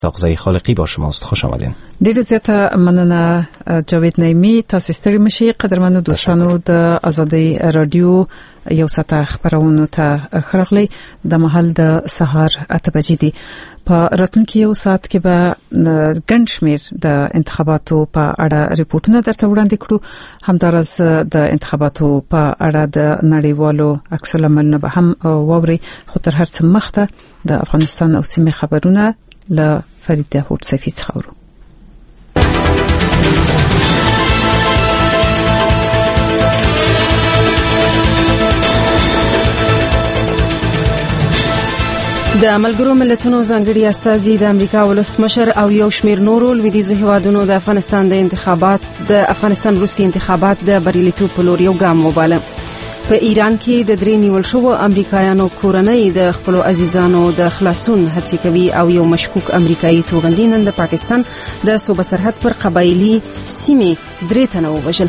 تغذیه خالقی با شماست. خوش آمدین. ډیره زیاته مننه جاوید نعیمی. تاسو ستړي مشي. قدرمنو دوستانو د ازادي رادیو یو ساعت خبرونه ته خرغلی د محل د سهار 8 بجې دي. په راتلونکي یو ساعت کې به ګڼ شمېر د انتخاباتو په اړه ریپورتونه درته وړاندې کړو. همدارس د انتخاباتو په اړه د نړیوالو عکس العملونو به هم واوري. خو تر هر څه مخته د افغانستان او سیمې خبرونه له فرید داوود سفید څخه ورو. د ملګرو ملتونو ځانګړي استازي د امریکا ولسمشر او یو شمېر نورو لویدیځو هیوادونو د افغانستان وروستي انتخابات د بریالیتوب په لور یو ګام وباله. په ایران کې د درې نیول شوو امریکایانو کورنۍ د خپل عزیزانو د خلاصون هڅې کوي او یو مشکوک امریکایي توغندي نن د پاکستان د صوبه سرحد پر قبایلی سیمې 3 تنه ووژل.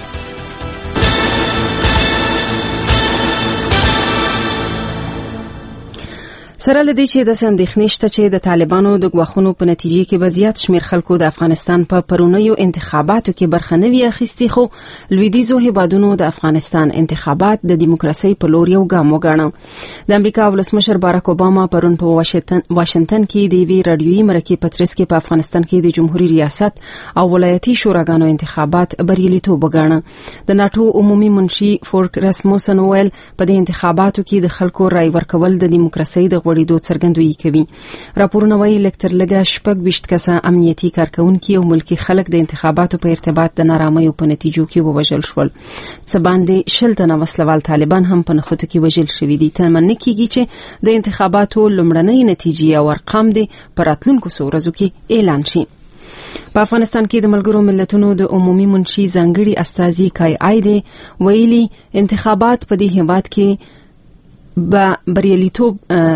سره لدې چې د اندېښنې شته چې د طالبانو د غواخونو په نتیجې کې به زیات شمېر خلکو د افغانستان په پرونیو انتخاباتو کې برخه نه وي اخیستي، خو لویدیځو هیوادونو د افغانستان انتخابات د دیموکراسي په لور یو ګام وګاڼه. د امریکا ولسمشر بارک اوباما پرون په واشنگټن کې د وی رادیویي مرکې پترس کې په افغانستان کې د جمهوریت ریاست او ولایتي شوراګانو انتخابات بریالیتوب وګاڼه. د ناتو عمومي منشي فورک رسموسن ویل په دې انتخاباتو کې د خلکو رائے ورکول د دیموکراسي د وړیدو څرګندوي کوي. راپورونه وايي لکتر لګه 26 کسه امنیتي کارکونکي او ملکی خلک د انتخاباتو په ارتباط د نارامیو په نتیجو کې ووژل شول. څه باندې 60 تنه وسلوال طالبان هم په نخودو کې وژل شوي دي. تمنه کیږي چې د انتخاباتو لومړنۍ نتیجې او ارقام د پراتلونکو ورځو کې اعلان شي. په افغانستان کې د ملګرو ملتونو د عمومي منشي ځانګړي استازي کای ایده ویلي انتخابات په دې هیواد کې با بریالیتوب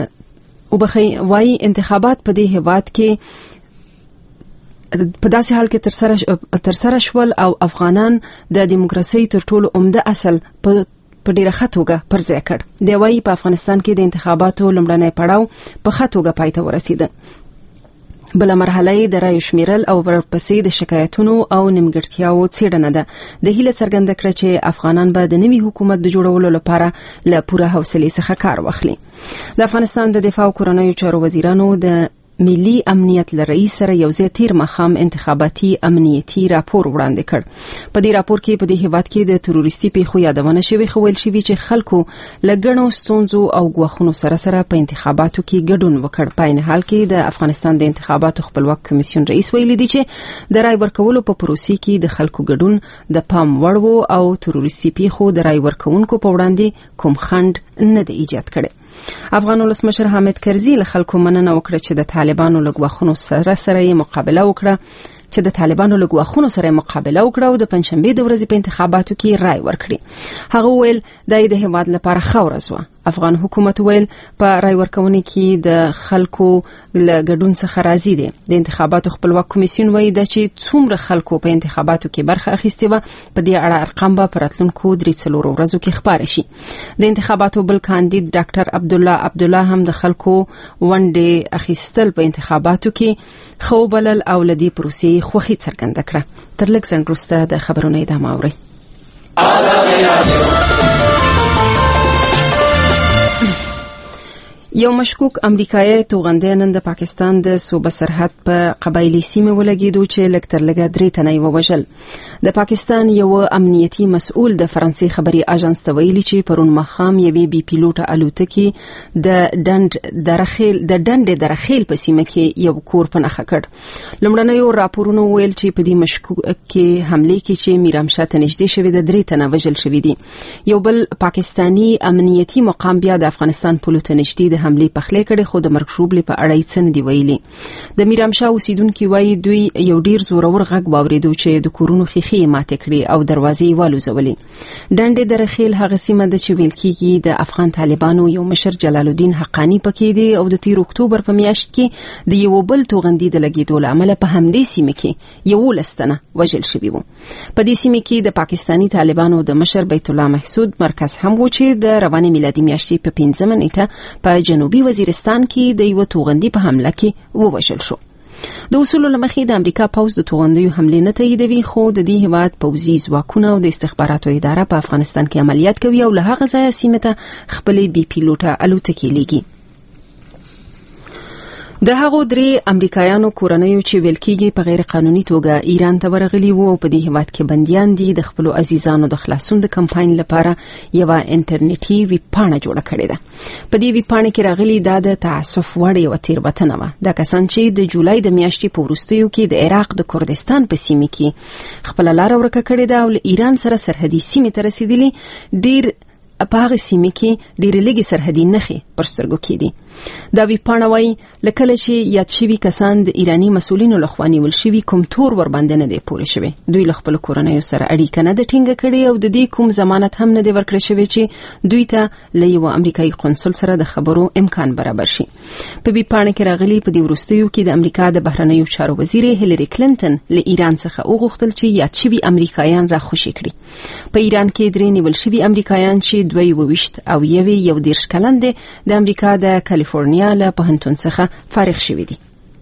انتخابات په دې هیواد کې په داسې حال کې تر سره شول او افغانان د دیموکراسي تر ټولو عمده اصل په ډیره خطوګه پر ځای کړ. دی وايي په افغانستان کې د انتخاباتو لومړنی پړاو په خطوګه پای ته ورسید. بل مرحله د رای شمیرل او ورپسې د شکایتونو او نیمګړتیاو څېړنه ده. د هیله څرګنده کړه چې افغانان به د نوي حکومت د جوړولو لپاره له پوره حوصله څخه کار واخلي. د افغانستان د دفاع او کورنیو چارو وزیرانو د ملي امنیت لرئیس سره یو ځای تیر مخام انتخاباتي امنیتي راپور وړاندې کړ. په دې راپور کې په دې هیواد کې د تروریستي پیښو یادونه شوې، خو ویل شوی چې خلکو لګڼو ستونزو او غواخونو سره په انتخاباتو کې ګډون وکړ. په عین حال کې د افغانستان د انتخاباتو خپلواک کمیسیون رئیس ویلي دی چې د رای ورکولو په پروسې کې د خلکو ګډون د پام وړ وو او تروریستي پیښو د رای ورکونکو په وړاندې کوم خنډ نه دی ایجاد کړي. افغان ولسمشر حامد کرزي له خلکو مننه وکړه چې د طالبانو له غواخونو سره مقابله وکړه او د پنځشنبه د ورځې په انتخاباتو کې رای ورکړي. هغه ویل د هیواد لپاره ښه ورځ وه. افغان حکومت ویل په رای ورکونې کې د خلکو له ګډون څخه راضي دي. د انتخاباتو خپلواک کمیسیون وایي چې څومره خلکو په انتخاباتو کې برخه اخیستې وه په دې اړه ارقام به په راتلونکو 3 ورځو کې خبر شي. د انتخاباتو بل کاندید ډاکټر عبدالله هم د خلکو ونډې اخیستل په انتخاباتو کې خو بلل او لدی پروسې خوخي څرګنده کړه. تر لږ ځنډ وروسته د خبرونو ادامه اورئ. یو مشکوک امریکایي توغندي نن د پاکستان د صوبه سرحد په قبایلی سیمه ولګیدو چې لکتر لګه 3 تنه ووژل. د پاکستان یو امنیتي مسؤل د فرانسې خبري اژانس ته ویلي چې پرون مخام یوې بي پیلوټه الوتکې د ډنډ درخیل په سیمه کې یو کور په نښه کړ. لومړنیو راپورونو ویل چې په دې مشکوک کې حمله کې چې میرامشاه ته نږدې شوې د 3 تنه وژل شوې دي. یو بل پاکستانی امنیتي مقام بیا د افغانستان پولیسو نشټي د حمله پخلی کړي، خو د مرګ شوبلې په اړه یې څه نه دی ویلي. د میرامشاه اوسیدونکو وایي دوی یو ډیر زورور غږ واوریدو چې د کورونو خېخې ماته کړې او دروازې والوزولې. ډنډ درخیل هغه سیمه ده چې ویل کېږي د افغان طالبانو یو مشر جلال الدین حقانی پکې دی او د 13 اکتوبر په میاشت کې د یو بل توغندي د لګیدو لامل په همدې سیمه کې یو لستنه وژل شوی وو. په دې سیمه کې د پاکستانی طالبانو د مشر بیت الله محسود مرکز هم و چې د رواني میلادي میاشتې په 15 نیټه په جنوبي وزیرستان کې د یو توغندي په حمله کې ووژل شو. د اصولو لمخې د امریکا پوځ د توغندیو حملې نه تاییدوي، خو د دې هیواد پوځي ځواکونه او د استخباراتو اداره په افغانستان کې عملیات کوي او له هغه ځایه سیمه ته خپلې بي پیلوټه الوتکې لیږي. د هغو درې امریکایانو کورنیو چې ویل کېږي په غیر قانوني توګه ایران ته ورغلي وو او په دې هیواد کې بندیان دي، د خپل عزیزانو د خلاصون د کمپاین لپاره یو انټرنیټي ویب پاڼه جوړه کړې ده. په دې ویب پاڼه کې راغلي دا د تعسف وړ یو تیروتنه وه. دا کسان چې د جولای د میاشتې په وروستیو کې د عراق د کردستان په سیمه کې خپل لار ورکه کړې ده او له ایران سره سرحدي سیمې ته رسیدلي، ډیر په هغه سیمه کې ډېر لږ سرحدي نښې پر سترګو کې دي. دا وی پاڼه وايي لکه چې یاد شوي کسان د ایرانی مسؤلینو لخوا نیول شوي، کوم تور ور باندې نه دی پورې شوی. دوی له خپل کورنیو سره اړیکه نه ده ټینګه کړې او د دې کوم ضمانت هم نه دی ورکړل شوی چې دوی ته له یو امریکایي قونسل سره د خبرو امکان برابر شي. په وی پاڼه کې راغلي په دې وروستیو کې د امریکا د بهرنیو چارو وزیر هیلری کلینټن له ایران څخه وغوښتل چې یاد شوي امریکایان را خوشي کړي. په ایران کې درې نیول شوي امریکایان چې 22 او 11 کلن دي د امریکا د کالیفورنیا له پوهنتون څخه فارغ شوي دي.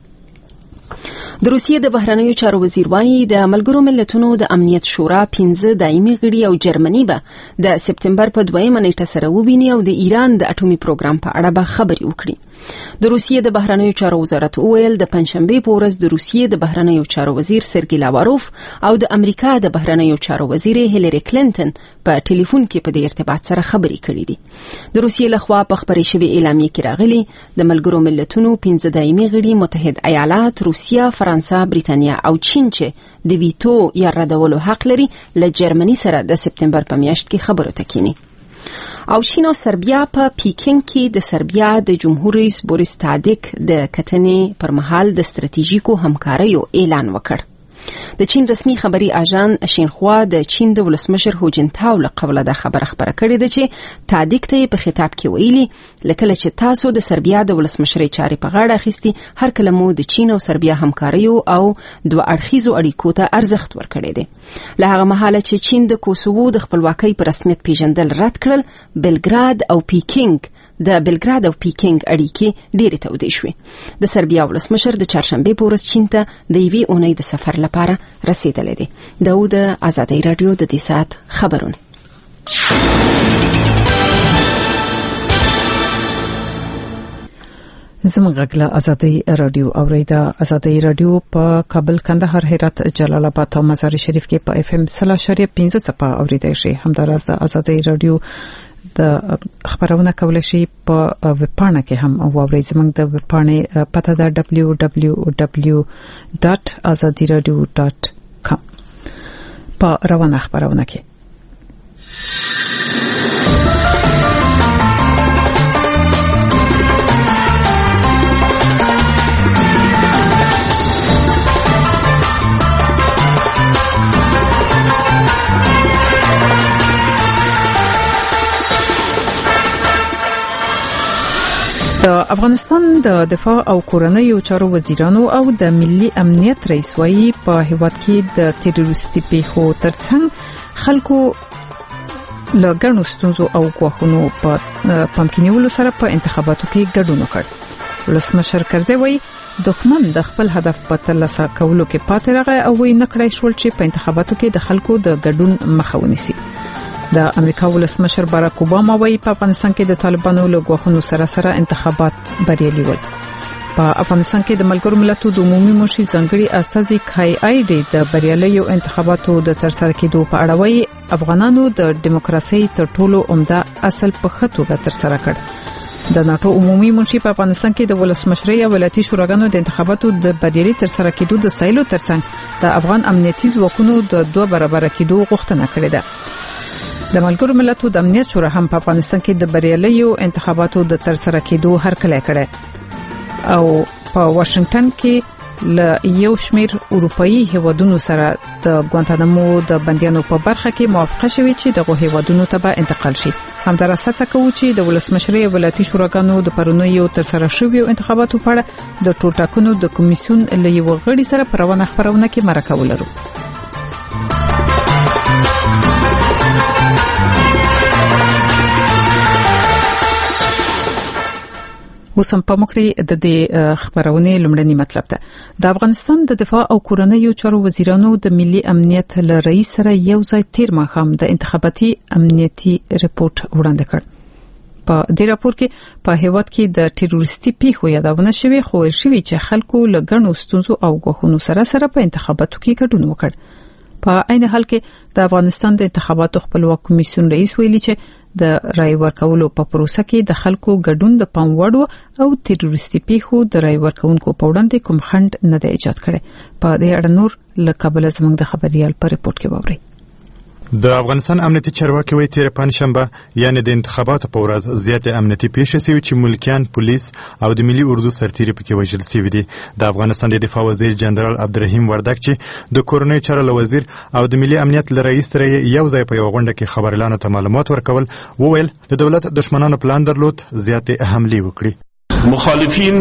د روسیې د بهرنیو چارو وزیر وايي د ملګرو ملتونو د امنیت شورا 15 دایمي غړي او جرمني به د سپتمبر په 2 نیټه سره وویني او د ایران د اټومي پروګرام په اړه به خبري وکړي. د روسیې د بهرنیو چارو وزارت وویل د پنځشنبه په ورځ د روسیې د بهرنیو چارو وزیر سرګی لاواروف او د امریکا د بهرنیو چارو وزیر هیلری کلینټن په ټلیفون کې په دې ارتباط سره خبري کړې دي. د روسیې لخوا په خبري شوی اعلامیه کې راغلي د ملګرو ملتونو 15 دایمي غړي متحد ایالات، روسیا، فرانسه، بریتانیا او چین چې د ویټو یا ردولو حق لري له جرمني سره د سپتمبر په میاشت کې خبرو تکینی. او چین او سربیا په پیکینګ کې د سربیا د جمهور رئیس بوریس تادیک د کتنې پر مهال د ستراتیژیکو همکاریو اعلان وکړ. د چین رسمي خبري اژان شینخوا د چین د ولسمشر هو جنتاو له قبله د خبره کړې ده چې تادیک ته په خطاب کې ویلي لکه چې تاسو د سربیا د ولسمشر چاري په غاړه اخیستي، هر کله مو د چین او سربیا همکاریو او دوه اړخیزو اړیکو ته ارزښت ورکړی دی. له هغه مهاله چې چین د کوسوو د خپلواکۍ په رسمیت پیژندل رد کړل، بلګراد او پیکینګ اړیکې ډېرې تودې شوې. د سربیا ولسمشر د چهارشنبه په ورځ چین ته د یوې اونۍ د سفر لپاره رسیدلی دی. دا د آزادۍ رادیو د دې ساعت خبرونه. زموږ غږ آزادۍ رادیو اوریدا. آزادۍ رادیو په کابل، کندهار، هرات، جلال آباد او مزار شریف کې په FM 0.5 صفه اوریدای شي. همداراز آزادۍ رادیو د خبرونه کولای شي په ویبپاڼه کې هم واورئ. زموږ د ویبپاڼې پته ده www.azadiradio.com. په روانه خبرونه کې افغانستان د دفاع او کورنیو چارو وزیرانو او د ملي امنیت رئیس وايي په هیواد کې د تروریستي پیښو ترڅنګ خلکو لګڼو ستونزو او غوښنو په پمکینولو سره په انتخاباتو کې ګډون وکړ. ولسمشر کرزي وايي دښمن د خپل هدف په ترلاسه کولو کې پاتې راغی او وی نکړای شول چې په انتخاباتو کې د خلکو د ګډون مخه ونیسي. د امریکا ولسمشر باراک اوباما وايي په افغانستان کې د طالبانو له غوښنو سره انتخابات بریالي ول. په افغانستان کې د ملګرو ملتونو د عمومي مشر ځانګړي استازي کای ایډي د بریالیو انتخاباتو د ترسره کېدو په اړه وايي افغانانو د دیموکراسي تر ټولو عمده اصل په خطو ترسره کړ. د ناتو عمومي منشي په افغانستان کې د ولسمشرۍ او ولایتي شوراګانو د انتخاباتو د بریالي ترسره کېدو د سایلو ترڅنګ د افغان امنیتي ځواکونو د 2 برابر کېدو غوښتنه کړې ده. د ملګرو ملتونو د امنیت شورا هم په افغانستان کې د بریالیو انتخاباتو د ترسره کېدو هرکلی کړی او په واشنگټن کې له یو شمېر اروپאי هیوادونو سره د ګوانتانامو د بندیانو په برخه کې موافقه شوې چې دغه هیوادونو ته به انتقال شي. همداراز هڅه کوي چې د ولسمشرۍ او ولایتي شوراګانو د پرونیو ترسره شویو انتخاباتو په اړه د ټولټاکنو د کمیسیون له یو غړي سره په روانه خبرونه کې مرکه ولرو. وسم په مکړی د دې خبرونه لمړنی مطلب ده د افغانستان د دفاع او کورنیو چارو وزیرانو د ملي امنیت له رئیس سره یو ځای تیر ماښام د انتخاباتي امنیتي ریپورت وړاندې کړ په دې راپور کې په هیواد کې د ټیرورستي پیښو یادونه شوې خو شوې چې خلکو له ګڼو ستونزو او غوښنو سره په انتخاباتو کې ګډون وکړ په عین حال کې د افغانستان د انتخاباتو خپلواک کمیسیون رئیس ویلي چې د رای ورکولو په پروسه کې د خلکو ګډون د پام وړ او تروریستي پیښو د رای ورکونکو په وړاندې کوم خنډ نه دی ایجاد کړي په دې اړه نور له کابل زموږ د خبريال په ریپورت کې ووري د افغانستان امنیتي چارواکي وایي تیر پنځشنبه یعنی د انتخاباتو په ورځ زیاتې امنیتي پیښې شوې چې ملکیان پولیس او د ملي اردو سرتیري پکې وژل شوي دي د افغانستان د دفاع وزیر جنرال عبدالرحیم وردګ چې د کورنۍ چارو وزیر او د ملي امنیت رئیس سره یو ځای په یو غونډه کې خبريالانو ته معلومات ورکول وویل د دولت دشمنانو پلان درلود زیاتې حملې وکړي مخالفین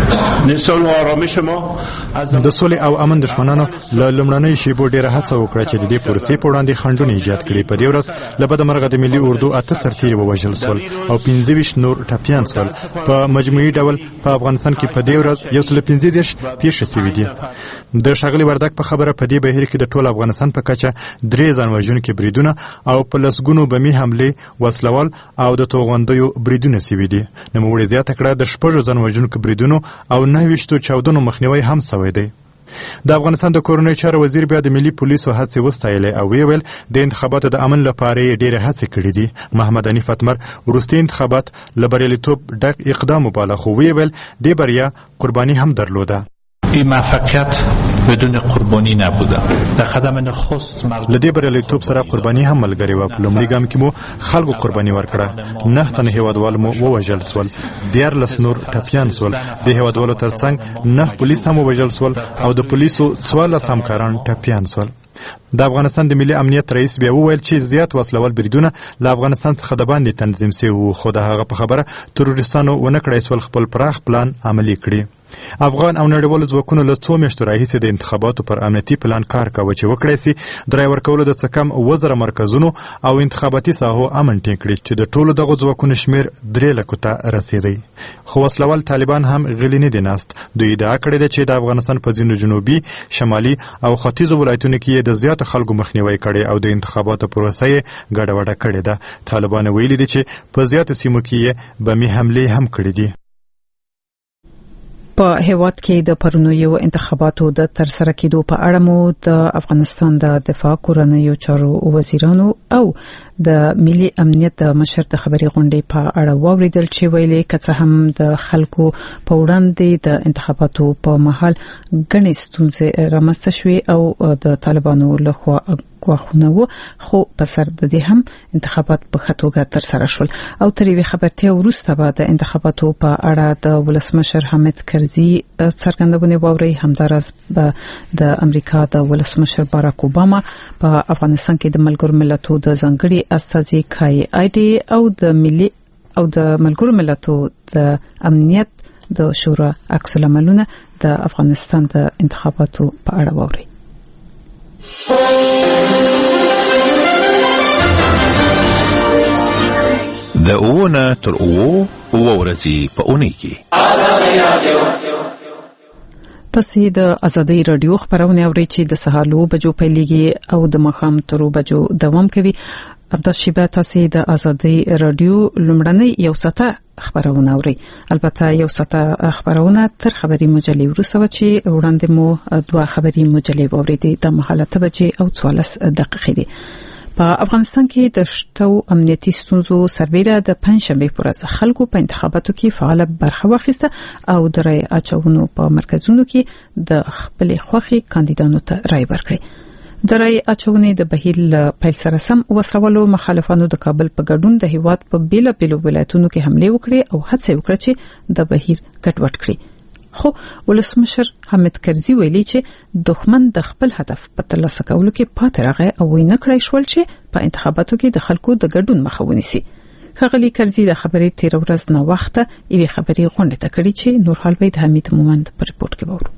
نسل آرامش ما د سولې او امن دشمنانو له لمړنۍ شیبو ډیره هڅه وکړه چې د دې پروسې په وړاندې خنډونه ایجاد کړي په دې ورځ له بده مرغه د ملي اردو 8 سرتیري ووژل شول او 25 نور ټپیان شول په مجموعي ډول په افغانستان کې په دې ورځ 115 پیښې شوې دي د شاغلي وردګ په خبره په دې بهیر کې د ټول افغانستان په کچه 3 ځانوژونکو بریدونه او په لسګونو بمي حمله وسلوال او د توغندیو بریدونه شوي دي نو موږ زیاته کړه د شپږ ځانوژونکو بریدونو او 9 چاودنو مخنیوي هم شوی دی د افغانستان د کورنۍ چارو وزیر بیا د ملي پولیسو هڅې وستایلې او ویل د انتخاباتو د امن لپاره ډېر هڅې کړې دي محمد حنیف اتمر ورستي انتخابات لبریالیتوب ډک اقدام وباله خو ویل د بریا قربانی هم درلوده این موفقیت بدون قربانی نبوده در قدم نخست لدی بریالیتوب سره قربانی هم ملګری و په لومړي ګام کې مو خلکو قربانی ورکړه 9 تن هیوادوال مو ووژل سول 14 نور ټپیان سول د هیوادوالو ترڅنګ 9 پولیس هم ووژل سول او د پولیسو 14 همکاران ټپیان سول د افغانستان د ملي امنیت رئیس بیا وویل چې زیات وسلوال بریدونه له افغانستان څخه د باندې تنظیم شوي خو د هغه په خبره تروریستانو ونه کړای سول خپل پراخ پلان عملي کړي افغان او نړیوالو ځواکونو له 2 میاشتو راهیسې د انتخاباتو پر امنیتي پلان کار کاوه چې وکړای شي د رای ورکولو د څه کم 1000 مرکزونو او انتخاباتي ساحو امن ټینګ کړي چې د ټولو دغه ځواکونو شمیر 3 لکو ته رسیدي خو وسلوال طالبان هم غلي نه دي ناست دوی ادعا کړې ده چې د افغانستان په ځینو جنوبي شمالي او ختیځو ولایتونو کې د زیات خلکو مخنیوي کړي او د انتخاباتو پروسه یې ګډوډه کړې ده طالبان ویلي دي چې په زیاتو سیمو کې بمي حملې هم کړې دي په هیواد کې د پرونیو انتخاباتو د ترسره کېدو په اړه مو د افغانستان د دفاع کورنیو چارو وزیرانو او د ملي امنیت د مشر د خبري غونډې په اړه واوریدل چې ویلي کڅه هم د خلکو په وړاندې د انتخاباتو په مهال غني ستونزې رامنځته شوې او د طالبانو لخوا غواخونه خو په سر د دې هم انتخابات په خطوګه ترسره شول او ترې خبرتیا وروسته به د انتخاباتو په اړه د ولسمشر حامد کرزي څرګندونه ووري همدارس به د امریکا د ولسمشر باراک اوباما په افغانستان کې د ملګرو ملتونو د ځنګړي استازي کای آیډي او د ملي او د ملګرو ملتونو د امنیت د شورا عکس العملونه د افغانستان د انتخاباتو په اړه ووري د اوونه تر اوو ورځې په اونۍ کې تاسو د ازادي رادیو خبرونه اورئ چې د سهالو بجو پیلېږي او د مخام تر بجو دوام کوي ابدا شیبه تاسو د ازادي رادیو لمړنۍ یو ساعته خبرونه اورئ البته یو ساعته خبرونه تر خبري مجلې ورسوي چې وړاندې مو 2 خبري مجلې اورېدې د محلته بچي او 44 دقیقې دي په افغانستان کې د شتو امنیتي ستونزو سربېره د پنځشنبه پر ورځ خلکو په انتخاباتو کې فعال برخه واخیسته او د رای اچونو په مرکزونو کې د خپل خوخي کاندیدانو ته رای ورکړي د رای اچونې د بهیر پیل سره سم وسلوالو مخالفانو د کابل په ګډون د هیواد په بیلابیلو ولایتونو کې حمله وکړي او هڅه وکړه چې د بهیر ګډوډ کړي خو ولسمشر حامد کرزي ویلي چې دښمن د خپل هدف په ترلاسه کولو کې پاتې راغی او وینه کړی شول چې په انتخاباتو کې د خلکو د ګډون مخه ونیسي خغلی کرزي د خبرې تیر ورځ نه وخته یوه خبري غونډه کړې چې نورحال بيد حمید مومند په ریپورت کې وورو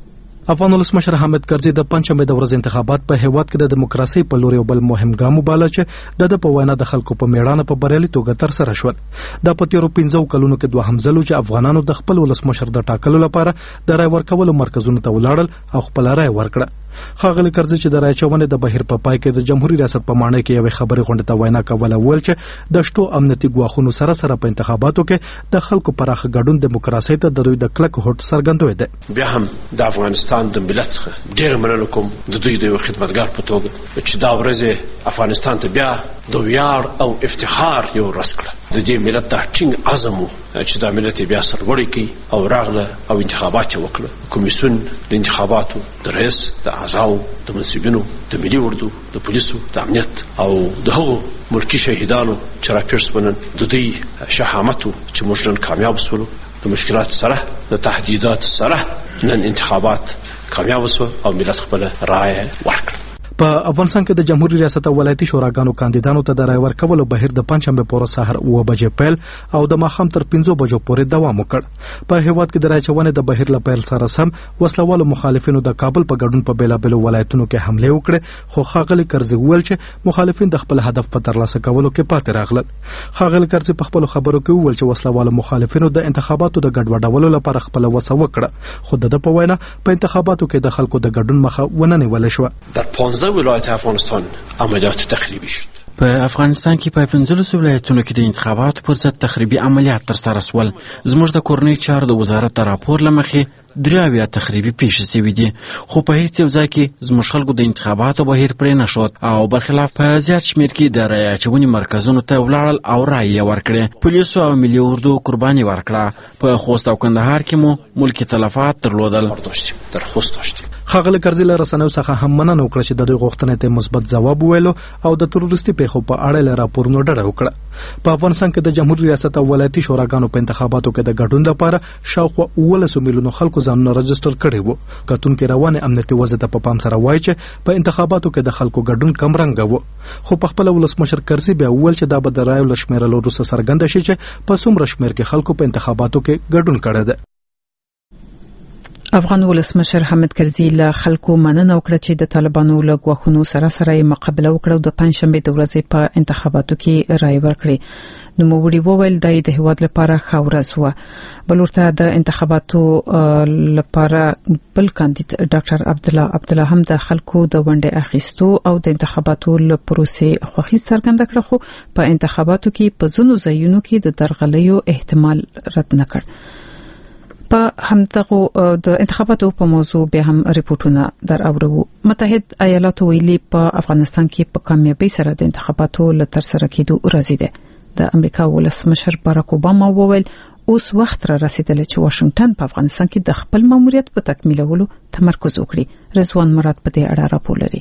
افغان ولسمشر حامد کرزي د پنځمې د ورځ انتخابات په هیواد کې د دیموکراسي په لور یو بل مهم ګام وباله چې د په وینا د خلکو په میړانه په بریالي توګه تر سره شول. د په تیرو 15 کلونو کې دوهم ځل چې افغانانو د خپل ولسمشر د ټاکلو لپاره د رای ورکولو مرکزونو ته ولاړل او خپل رای ورکړه. ښاغلي کرزي چې د رای چونې د بهیر په پای کې د جمهوریت ریاست په معنی کې یو خبري غونډه ته وینا کوله ول چې د شتو امنیتي ګواښونو سره په انتخاباتو کې د خلکو پراخه ګډون دیموکراسي ته د دوی د کلک هوډ څرګندوي ده. بیا هم د افغانستان د ملت څخه ډېر مننه کوم د دوی د خدمتګار په توګه چې دا ورځ افغانستان ته بیا د ویاړ او افتخار یو ورځ کړه. د دې ملت د ټینګ عزم چې دا ملت بیا سرلوړی کړي او راغله او انتخابات وکړه. کمیسیون د انتخاباتو د رئیس د اعضاو د منصبینو د ملي اردو د پولیسو د امنیت او د هغو ملکی شهیدانو چې راپیرس ونن د دوی شهامت چې موږ نن کامیاب شولو. د مشکلات سره د تهدیدات سره نن انتخابات کامیاب شو او ملت خپل رائے ورکړه. په افغانستان کې د جمهوریت ریاست او ولایتي شوراګانو کاندیدانو ته د رای ورکولو بهیر د پنځمې پورې سحر 9 بجې پیل او د ماښام تر 5 بجو پورې دوام وکړ. په هیواد کې د رای چونې د بهیر له پیل سره سم وسلوالو مخالفینو د کابل په ګډون په بیلابېلو ولایتونو کې حمله وکړه، خو ښاغلي کرزي وویل چې مخالفین د خپل هدف په ترلاسه کولو کې پاتې راغلل. ښاغلي کرزي په خپل خبرو کې وویل چې وسلوالو مخالفینو د انتخاباتو د ګډوډولو لپاره خپل وسه وکړه، خو د په وینا په انتخاباتو کې د خلکو د ګډون مخه ونه نیول شو. در 15 ولایت افغانستان عملیات تخریبی شد. په افغانستان کې په 15 ولایتونو کې د انتخاباتو پر ضد تخریبي عملیات تر سره شول. زموږ د کورنۍ چارو د وزارت د راپور لمخې 3 تخریبي پیښې شوې دي، خو په هیڅ یو ځای کې زموږ خلکو د انتخاباتو بهیر پرې نه شود او برخلاف په زیات شمېر کې د رای اچونې مرکزونو ته ولاړل او رای یې ورکړې. پولیسو او ملي اردو قرباني ورکړه. په خوست او کندهار کې مو ملکي تلفات درلودل. در خوست داشتیم. ښاغلي کرزي له رسنیو څخه هم مننه وکړه چې د دوی غوښتنې ته مثبت ځواب وویلو او د تروریستي پیښو په اړه له راپورونو ډډه وکړه. په افغانستان کې د جمهوریت ریاست او ولایتي شوراګانو په انتخاباتو کې د ګډون لپاره شاوخوا 19 میلیونو خلکو ځانونه رجسټر کړي وو. کتونکو روانه امنیتي وضع ته په پام سره وایي چې په انتخاباتو کې د خلکو ګډون کم رنګ وو، خو په خپل ولسمشر کرزي بیا وویل چې دا به د رایو لشمیرلو وروسته څرګنده شي چې په څومره شمېر کې خلکو په انتخاباتو کې ګډون کړی دی. افغان ولسمشر حامد کرزي له خلکو مننه وکړه چې د طالبانو له غوښتنو سره مقابله وکړه او د پنځشنبه د ورځې په انتخاباتو کې رای ورکړي. نو موږ وویل د هیواد لپاره خاورز و. بلورته د انتخاباتو لپاره بل کاندید ډاکټر عبدالله هم د خلکو د ونډې اخیستو او د انتخاباتو له پروسې خوښي څرګنده کړه، خو په انتخاباتو کې په ځینو ځایونو کې د درغلیو احتمال رد نه کړ. په همدغه د انتخاباتو په موضوع به هم ریپورتونه در اورو. متحد ایالاتو ویلي په افغانستان کې په کامیابی سره د انتخاباتو لتر سره کېدو راځي ده. د امریکا ولسمشر باراک اوباما وویل اوس وخت را رسیدلی چې واشنگټن په افغانستان کې د خپل ماموریت په تکمیلولو تمرکز وکړي. رضوان مراد په دې اړه راپور لري.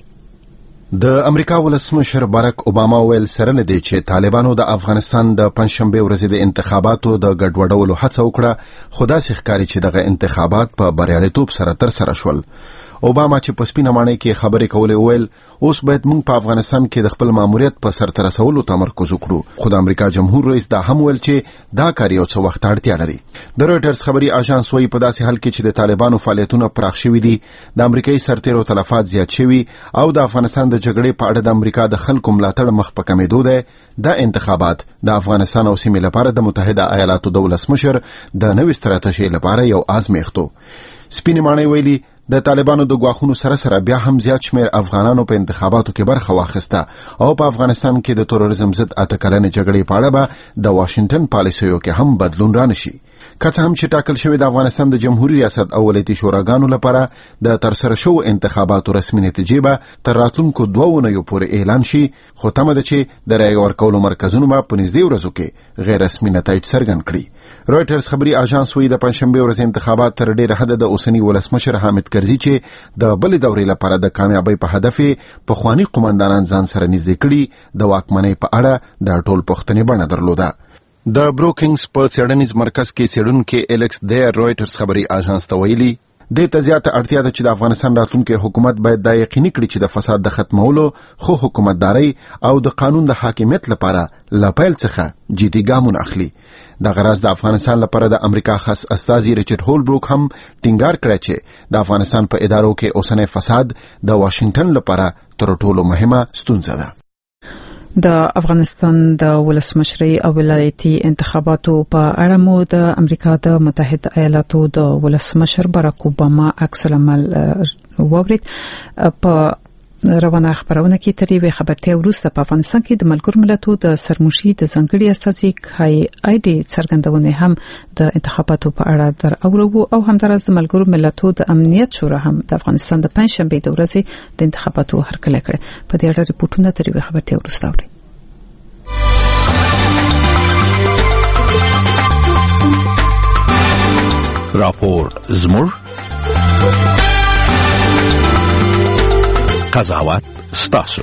د امریکا ولسمشر باراک اوباما ویل سره نه دی چې طالبانو د افغانستان د پنځشنبه ورځې د انتخاباتو د ګډوډولو هڅه وکړه، خو داسې ښکاري چې دغه انتخابات په بریالیتوب سره تر سره شول. اوباما چې په سپینه ماڼۍ کې خبرې کولې ویل اوس باید موږ په افغانستان کې د خپل ماموریت په سر ته رسولو تمرکز وکړو، خو د امریکا جمهور رئیس دا هم ویل چې دا کار یو څه وخت اړتیا لري. د رويټرز خبري اژانس وايي په داسې حال کې چې د طالبانو فعالیتونه پراخ شوي دي، د امریکایي سرتیرو تلفات زیات شوي او د افغانستان د جګړې په اړه د امریکا د خلکو ملاتړ مخ په کمیدو دی، دا انتخابات د افغانستان او سیمې لپاره د متحده ایالاتو د ولسمشر د نوې ستراتیژۍ لپاره یو آزمېښت و. سپینې ماڼۍ ویلي د طالبانو د غواخونو سره بیا هم زیات شمیر افغانانو په انتخاباتو کې برخه واخیسته او په افغانستان کې د تروریزم ضد اتکلنې جګړې په اړه به د واشنگټن پالیسیو کې هم بدلون رانشي. که څه هم چې ټاکل شوی د افغانستان د جمهوریت ریاست او ولایتي شوراګانو لپاره د ترسره شوو انتخاباتو رسمي نتیجې به تر راتلونکو 2 اونیو پورې اعلان شي، خو تمه ده چې د رای ورکولو مرکزونو به په نږدې ورځو کې غیر رسمي نتایج څرګند کړي. رويټرز خبري اژانس وایي د پنځشنبه ورځې انتخابات تر ډېره حده د اوسنی ولسمشر حامد کرزي چې د بلې دورې لپاره د کامیابی په هدف پخوانی قومندانان ځان سره نږدې کړي د واکمنۍ په اړه د ټول پوښتنې بڼه درلوده. د بروکینګز په څېړنیز مرکز کې څېړونکي الیکس ډیر رويټرز خبري اژانس ته ویلي د ته زیاته اړتیا ده چې د افغانستان راتلونکي حکومت باید دا یقیني کړي چې د فساد د ختمولو خو حکومتداري او د قانون د حاکمیت لپاره لپیل څخه جدي ګامونه اخلي. د غرض د افغانستان لپاره د امریکا خاص استازي ریچارډ هولبروک هم ټینګار کړی چې د افغانستان په ادارو کې اوسنی فساد د واشنگټن لپاره تر ټولو مهمه ستونزه ده. د افغانستان د ولسمشرۍ او ولایتي انتخاباتو په اړه مو د امریکا د متحده ایالاتو د ولسمشر باراک اوباما عکس العمل وورید. په روانه خبرونه کې تر یوې خبرتیا وروسته په افغانستان کې د ملګرو ملتونو د سرمشي د ځنګړي استازي کای ایډي څرګندونه هم د انتخاباتو په اړه در اورو او همدارس د ملګرو ملتونو د امنیت شورا هم د افغانستان د پنځشنبه د ورځې د انتخاباتو هرکله کړ. په دې اړه ریپورتونه تر یوې خبرتیا وروسته اوري. راپور زمور قضاوت ستاسو.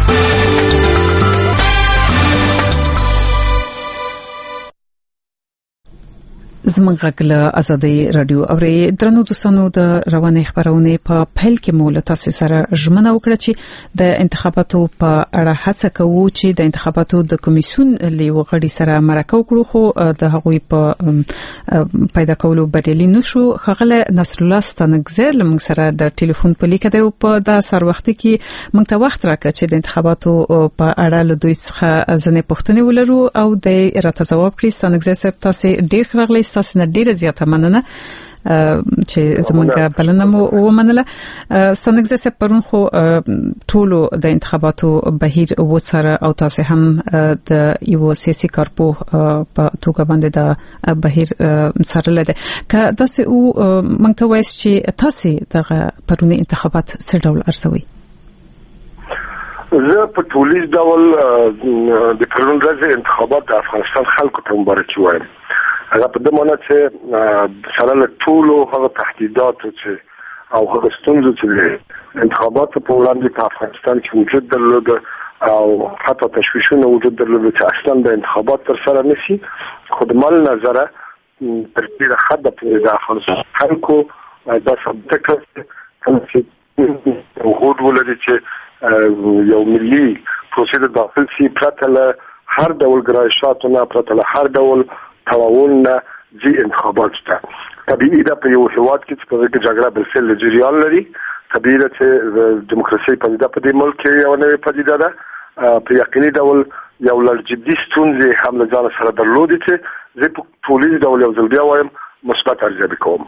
زموږ غږ ازادي رادیو اوري درنو دوستانو د روانه خبرونه په پیل کې مو له تاسو سره ژمنه وکړه چې د انتخاباتو په اړه هڅه کوو چې د انتخاباتو د کمیسیون لیو غړي سره مرکه وکړو خو د هغوی په پیدا کولو بدلی نشو. خغله نصر الله ستنګزر لمن سره د ټلیفون په لیکه دی په د سر وخت کې موږ ته وخت راکړه چې د انتخاباتو په اړه له دوی څخه ځنې پوښتنې ولرو او د راته ځواب کړی. ستنګزر صاحب تاسو ډیر ښه تاسو نه ډیره زیاته مننه چې زمونږه بلنه مو ومنله. ستنګزر صاحب پرون خو ټولو د انتخاباتو بهیر وڅاره او تاسو هم د یو سیاسي کارپو په توګه باندې د بهیر سره لده که تاسو موږ ته وایي چې تاسو د پرونی انتخابات څه ډول ارزوي؟ زه په ټولیز ډول د پرون ورځې انتخابات د افغانستان خلکو ته مبارکي وایم. هغه په دې معنی چې سره له ټولو هغه تهدیداتو چې او هغه ستونزو چې انتخابات په وړاندې په افغانستان کې وجود درلود او حتی تشویشونه وجود درلود چې اصلا د انتخابات تر سره نشي خو د مال نظره تر ډیره حد د افغانستان خلکو دا ثابت کړي چې وجود ولري چې یو ملي پروسه د داخل سي پرته له هر ډول ګرایشاتو نه پرته له هر ډول تواولنا جي انتخابات ته. طبيعي ده په یو هیواد کې چې په دې جګړه بالفعل جریان لري. طبيعي ده چې دیموکراسي په دې ملک کې یو نوې پدیده ده. په یقیني ډول یو لړ جدي ستونزې هم له ځان سره درلودې چې زه په ټولنیز ډول یو ځل بیا وایم مثبت ارزیابي کوم.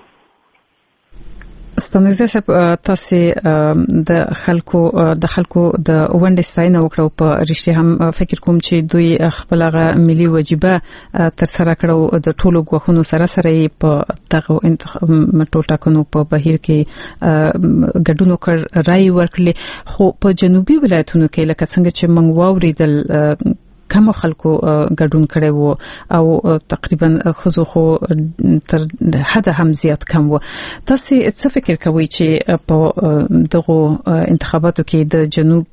ستنګزر صاحب تاسو د خلکو د ونډې ستاینه وکړو په رښتیا هم فکر کوم چې دوی خپل ملي واجبہ تر سره کړو د ټولو غوښنو سره په دغه ټول ټاکنو په بهیر کې ګډونو کړ رائے ورکړي خو په جنوبي ولایتونو کې لکه څنګه چې موږ واوریدل کم خلکو ګډون کړي وو او تقریبا خزو خو تر حد هم زیات کم وو. تاسو څه فکر کوئ چې په دغه انتخاباتو کې د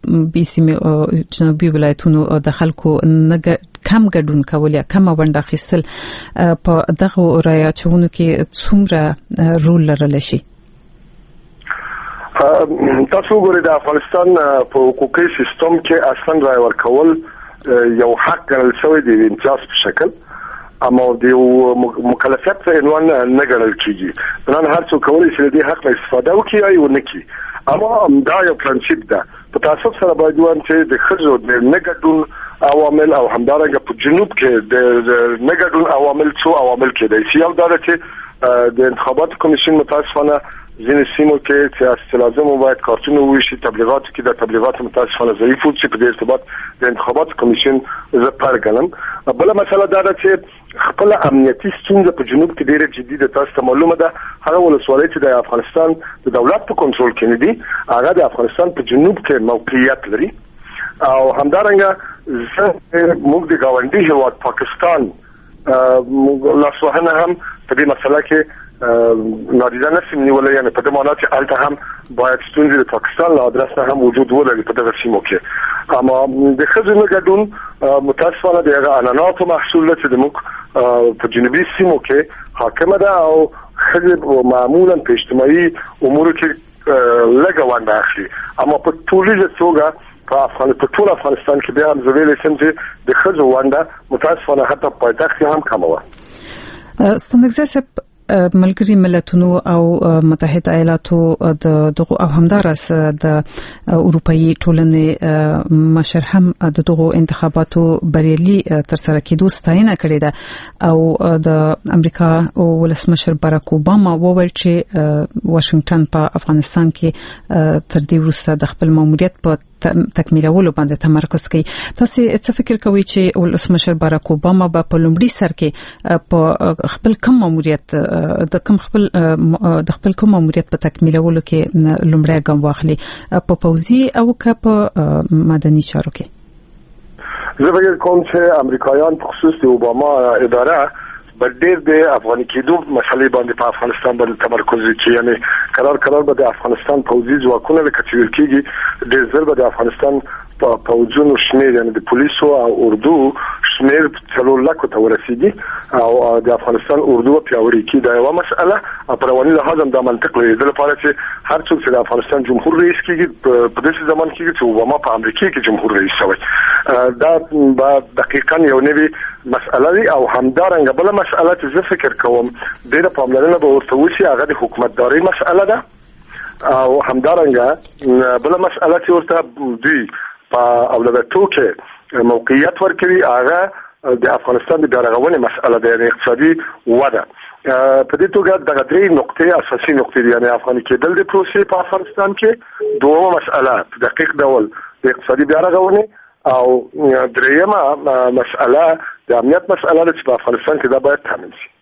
جنوبي ولایتونو د خلکو کم ګډون کول یا کم ونډه اخیستل په دغه رایه چونو کې څومره رول لرلی شي؟ تاسو ګورئ د افغانستان په حقوقي سیستم کې اصلا رای ورکول یو حق ګڼل شوی دی د امتیاز په شکل اما د مکلفیت په عنوان نه ګڼل کیږي. نن هر څوک کولی شي د حق استفاده وکړي او نه کړي اما دا یو پرنسپ ده. په تاسو سره باید وان چې د خځو د نه ګډون عوامل او همدارنګه په جنوب کې د نه ګډون عوامل څو عوامل کې دي. یو دا چې د انتخابات کمیسیون متاسفانه ځینې سیمو کې چې لازم باید کارتونه وشي تبلیغات کې د تبلیغات متاسفانه ضعیف وي چې په دې ارتباط د انتخابات کمیسیون زه پرګنم. بل مسله دا ده چې خپل امنیتي ستونزه په جنوب کې ډیره جدي ده. تاسو معلومه ده هغه ولسوالۍ چې د افغانستان د دولت په کنټرول کې نه دي هغه د افغانستان په جنوب کې موقعیت لري او همدارنګه موږ د ګاونډي هیواد پاکستان لاسوهنه هم په دې مسله کې نادیده نشي نیولای. یعنی په دې معنی چې الته هم باید ستونزې د پاکستان له ادرس نه هم وجود ولري په دغه سیمو کې. اما د خځو نه ګډون متاسفانه د هغه عنعناتو محصول چې د موږ په جنوبي سیمو کې حاکمه ده او خځې معمولا په اجتماعي امور کې لږه ونډه اخلي، اما په ټولیزه توګه په ټول افغانستان کې بیا هم زویل سم چې د ښځو ونډه متاسفانه حتی په پایتخت کې هم کمه وه. ستنګزه صاحب، ملګري ملتونو او متحده ایالاتو دغه او همدارس د اروپאי ټولنې مشر هم د دغه انتخاباتو بریالي تر سره کېدو ستاینه کړې ده او د امریکا ولسمشر باراک اوباما وویل چې واشنگټن په افغانستان کې تر دې وروسته د خپل ماموریت په تکمیلولو باندې تمرکز کوي. تاسو څه فکر کوئ چې ولسمشر باراک اوباما به په لومړي سر کې په خپل کوم ماموریت د خپل کوم ماموریت په تکمیلولو کې لومړی ګام واخلي، په پوځي او که په مدني چارو کې؟ زه فکر کوم چې امریکایان په خصوص د اوباما اداره بل ډېر د افغاني کېدو مسلې باندې په افغانستان باندې تمرکز کوي، یعنی قرار به د افغانستان پوځي ځواکونه لکه چې ویل کېږي ډېر زر به د افغانستان پوځونو شمېر، یعنی د پولیسو او اردو شمېر 4 لکو ته ورسېږي او د افغانستان اردو پیاوړي کېږي. دا یوه مسأله او په رواني لحاظ هم دا منطق لري، د لپاره چې هر څوک چې د افغانستان جمهور رئیس کېږي په داسې زمان کې چې اوباما په امریکا کې جمهور رئیس شوی، دا به دقیقاً یو نوی مسأله وي. او همدارنګه بله مسأله چې زه فکر کوم ډېره پاملرنه به ورته وشي هغه د حکومتدارۍ مسأله ده، او همدارنګه بله مسأله چې ورته دوی په اولادتو کې موقعیت ورکوي هغه د افغانستان د بیارغونې مسأله ده، یعنی اقتصادي وده. په دې توګه دغه درې نقطې اساسي نقطې دي، یعنی افغاني کېدل د پروسې په افغانستان کې، دومه مسأله په دقیق ډول د اقتصادي بیارغونې، او دریمه مسأله د امنیت مسأله ده چې په افغانستان کې دا باید تامین شي.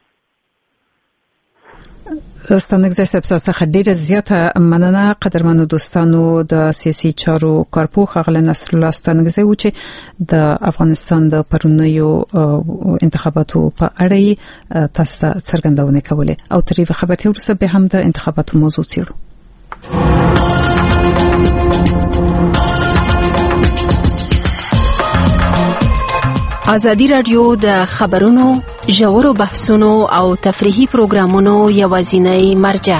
ستنګزه صاحب څخه ډیره زیاته مننه. قدرمنو دوستانو، د سیاسي چارو کارپوه خغل نصر الله ستنګزه و چې د افغانستان د پرونیو انتخاباتو په اړه تاسو څرګندونه کوله او ترې خبرتي ورسره به هم د انتخاباتو موضوع څیړو. ازادي رادیو د خبرونو، ژورو بحثونو او تفریحي پروګرامونو یوازینی مرجع.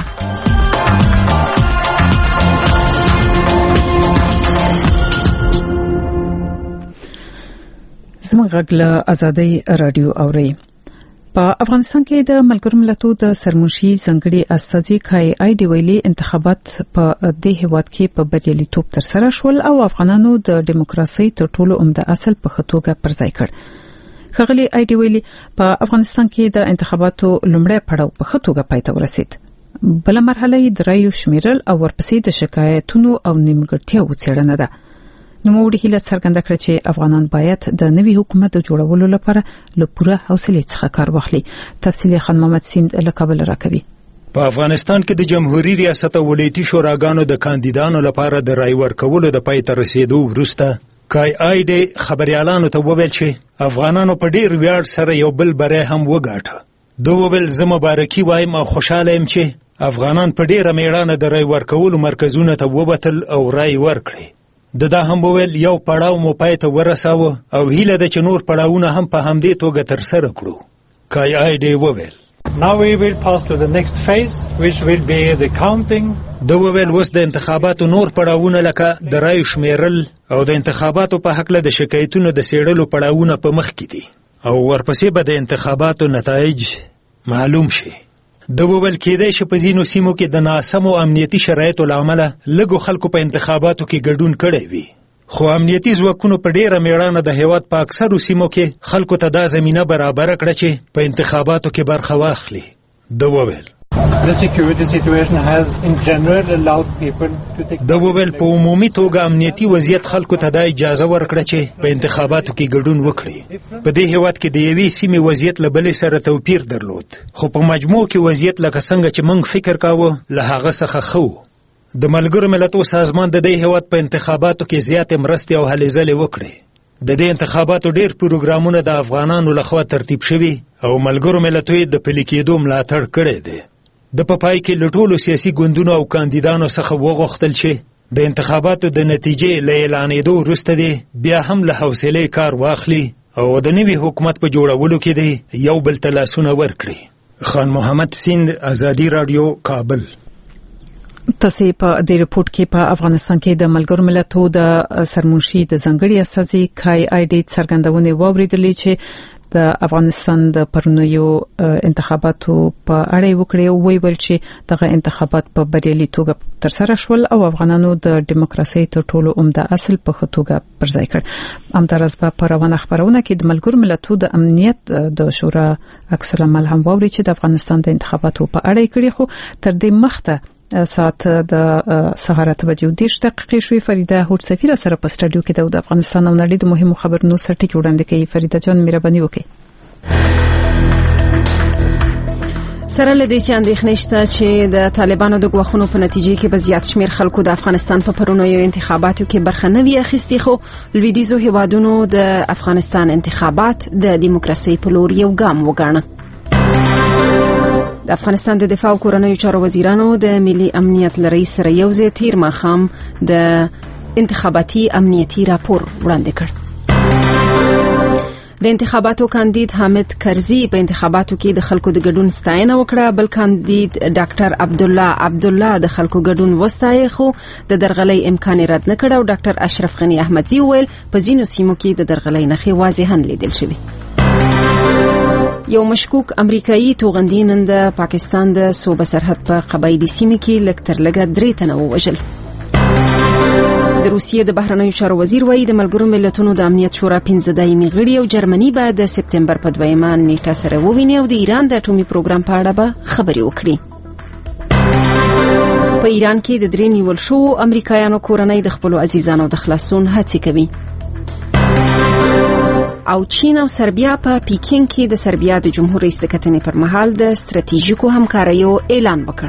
زموږ غږ له ازادي رادیو اوري. په افغانستان کې د ملګرو ملتونو د سرمنشي ځنګړي استازي کای آی ډي ویلي انتخابات په دې هیواد کې په بریالیتوب تر سره شول او افغانانو د دیموکراسي تر ټولو عمده اصل په خطوګه پرځای کړ. خغلی آی ډي ویلي په افغانستان کې د انتخاباتو لومړی پړاو په خطوګه پای ته ورسید. بل مرحله د رایو شمیرل او ورپسې د شکایتونو او نیمګړتیاو څېړنه ده. نو موږ هیله څرګنده کړې چې افغانان باید د نوي حکومت د جوړولو لپاره له پوره حوصله څخه کار واخلي. تفصیل خان محمد سیند له کابل راکوي. په افغانستان کې د جمهوریت ریاست او ولایتي شوراګانو د کاندیدانو لپاره د رای ورکولو د پای ته رسیدو وروسته کای آی ډي خبريالانو ته وویل چې افغانانو په ډیر ویاړ سره یو بل بری هم وګاټه. دوی وویل زه مبارکي وایم او خوشاله یم چې افغانان په ډیره میړانه د رای ورکولو مرکزونو ته وبتل او رای ورکړي. دا هم وویل یو پړاو مو پای ته ورساوه او هیله ده چې نور پړاوونه هم په همدې توګه تر سره کړو. کای آی ډي وویل Now we will pass to the next phase which will be the counting. دا وویل اوس د انتخاباتو نور پړاوونه لکه د رای شمیرل او د انتخاباتو په حق له د شکایتونو د سیړلو پړاوونه په مخ کې دي او ورپسې به د انتخاباتو نتایج معلوم شي. د وویل کېدای شي په ځینو سیمو کې د ناسمو امنیتي شرایطو له امله لږو خلکو په انتخاباتو کې ګډون کړی وي، خو امنیتي ځواکونو په ډیره میړانه د هیواد په اکثرو سیمو کې خلکو ته دا زمینه برابر کړه چې په انتخاباتو کې برخه واخلي. د وویل The security situation has in general allowed people to take. د وویل په عمومي توګه امنیتي وضعیت خلکو ته د اجازه ورکړه چې په انتخاباتو کې ګډون وکړي. په دې هیواد کې د یوې سیمې وضعیت له بلې سره توپیر درلود، خو په مجموع کې وضعیت لکه څنګه چې موږ فکر کاوه له هغه څخه ښه. د ملګرو ملتونو سازمان د دې هیواد په انتخاباتو کې زیاتې مرستې او هلې ځلې وکړي. د دې انتخاباتو ډېر پروګرامونه د افغانانو لخوا ترتیب شوي او ملګرو ملتونو د پلي کېدو ملاتړ کړی دی. د پای کې له ټولو سیاسي ګوندونو او کاندیدانو څخه وغوښتل چې د انتخاباتو د نتیجې له اعلانېدو وروسته دی بیا هم له حوصلې کار واخلي او د نوي حکومت په جوړولو کې دی یو بل ته لاسونه ورکړي. خان محمد سیند، ازادي رادیو، کابل. تاسو په دې ریپورت کې په افغانستان کې د ملګرو ملتونو د سرمنشي د ځنګړي اساسي کای آی ډي څرګندونه واوریدلې چې د افغانستان د پرونیو انتخاباتو په اړه وکړي او ویل چې دغه انتخابات په بریالي توګه ترسره شول او افغانانو د دیموکراسي تر ټولو عمده اصل په خطوګه پرځای کړ. همدارس په روانه خبرونه کې د ملګرو ملتونو د امنیت د شورا عکس العمل هم واوري چې د افغانستان د انتخاباتو په اړه کړي، خو تر دې مخته ساعت د سهار 8:10 دقیقې شوې. فریده هوډ سفیر سره په سټډیو کې د افغانستان او نړۍ د مهمو خبرونو سرټکی وړاندې کوي. فریده جان مهرباني وکړئ. سره لدې چې اندېښنه شته چې د طالبانو د غوښتنو په نتیجه کې به زیات شمیر خلکو د افغانستان په پرونیو انتخاباتو کې برخه نه وي اخیستي، خو لویدیځو هیوادونو د افغانستان انتخابات د دیموکراسي په لور یو ګام وګاڼه. د افغانستان د دفاع او کورنیو چارو وزیرانو د ملي امنیت لرئیس سره یوځای تیر ماښام د انتخاباتي امنیتي راپور وړاندې کړ. د انتخاباتو کاندید حامد کرزي په انتخاباتو کې د خلکو د ګډون ستاینه وکړه، بل کاندید ډاکټر عبدالله د خلکو ګډون وستایه خو د درغلۍ امکان رد نه کړ او ډاکټر اشرف غنی احمدزي ویل په ځینو سیمو کې د درغلۍ نښې واضحاً لیدل شوې. یو مشکوک امریکایي توغندي نن د پاکستان د صوبه سرحد په قبایلي سیمه کې لږ تر لږه 3 تنه ووژل. د روسیې د بهرنیو چارو وزیر وایي د ملګرو ملتونو د امنیت شورا 15 دایمي غړي او جرمني به د سپتمبر په 2 نیټه سره وویني او د ایران د اټومي پروګرام په اړه به خبرې وکړي. په ایران کې د 3 نیول شو امریکایانو کورنۍ د خپل عزیزانو د خلاصون هڅه کوي. او چین او سربیا په پیکینګ کې د سربیا د جمهور رئیس د کتنې پر مهال د ستراتیژیکو همکاریو اعلان وکړ.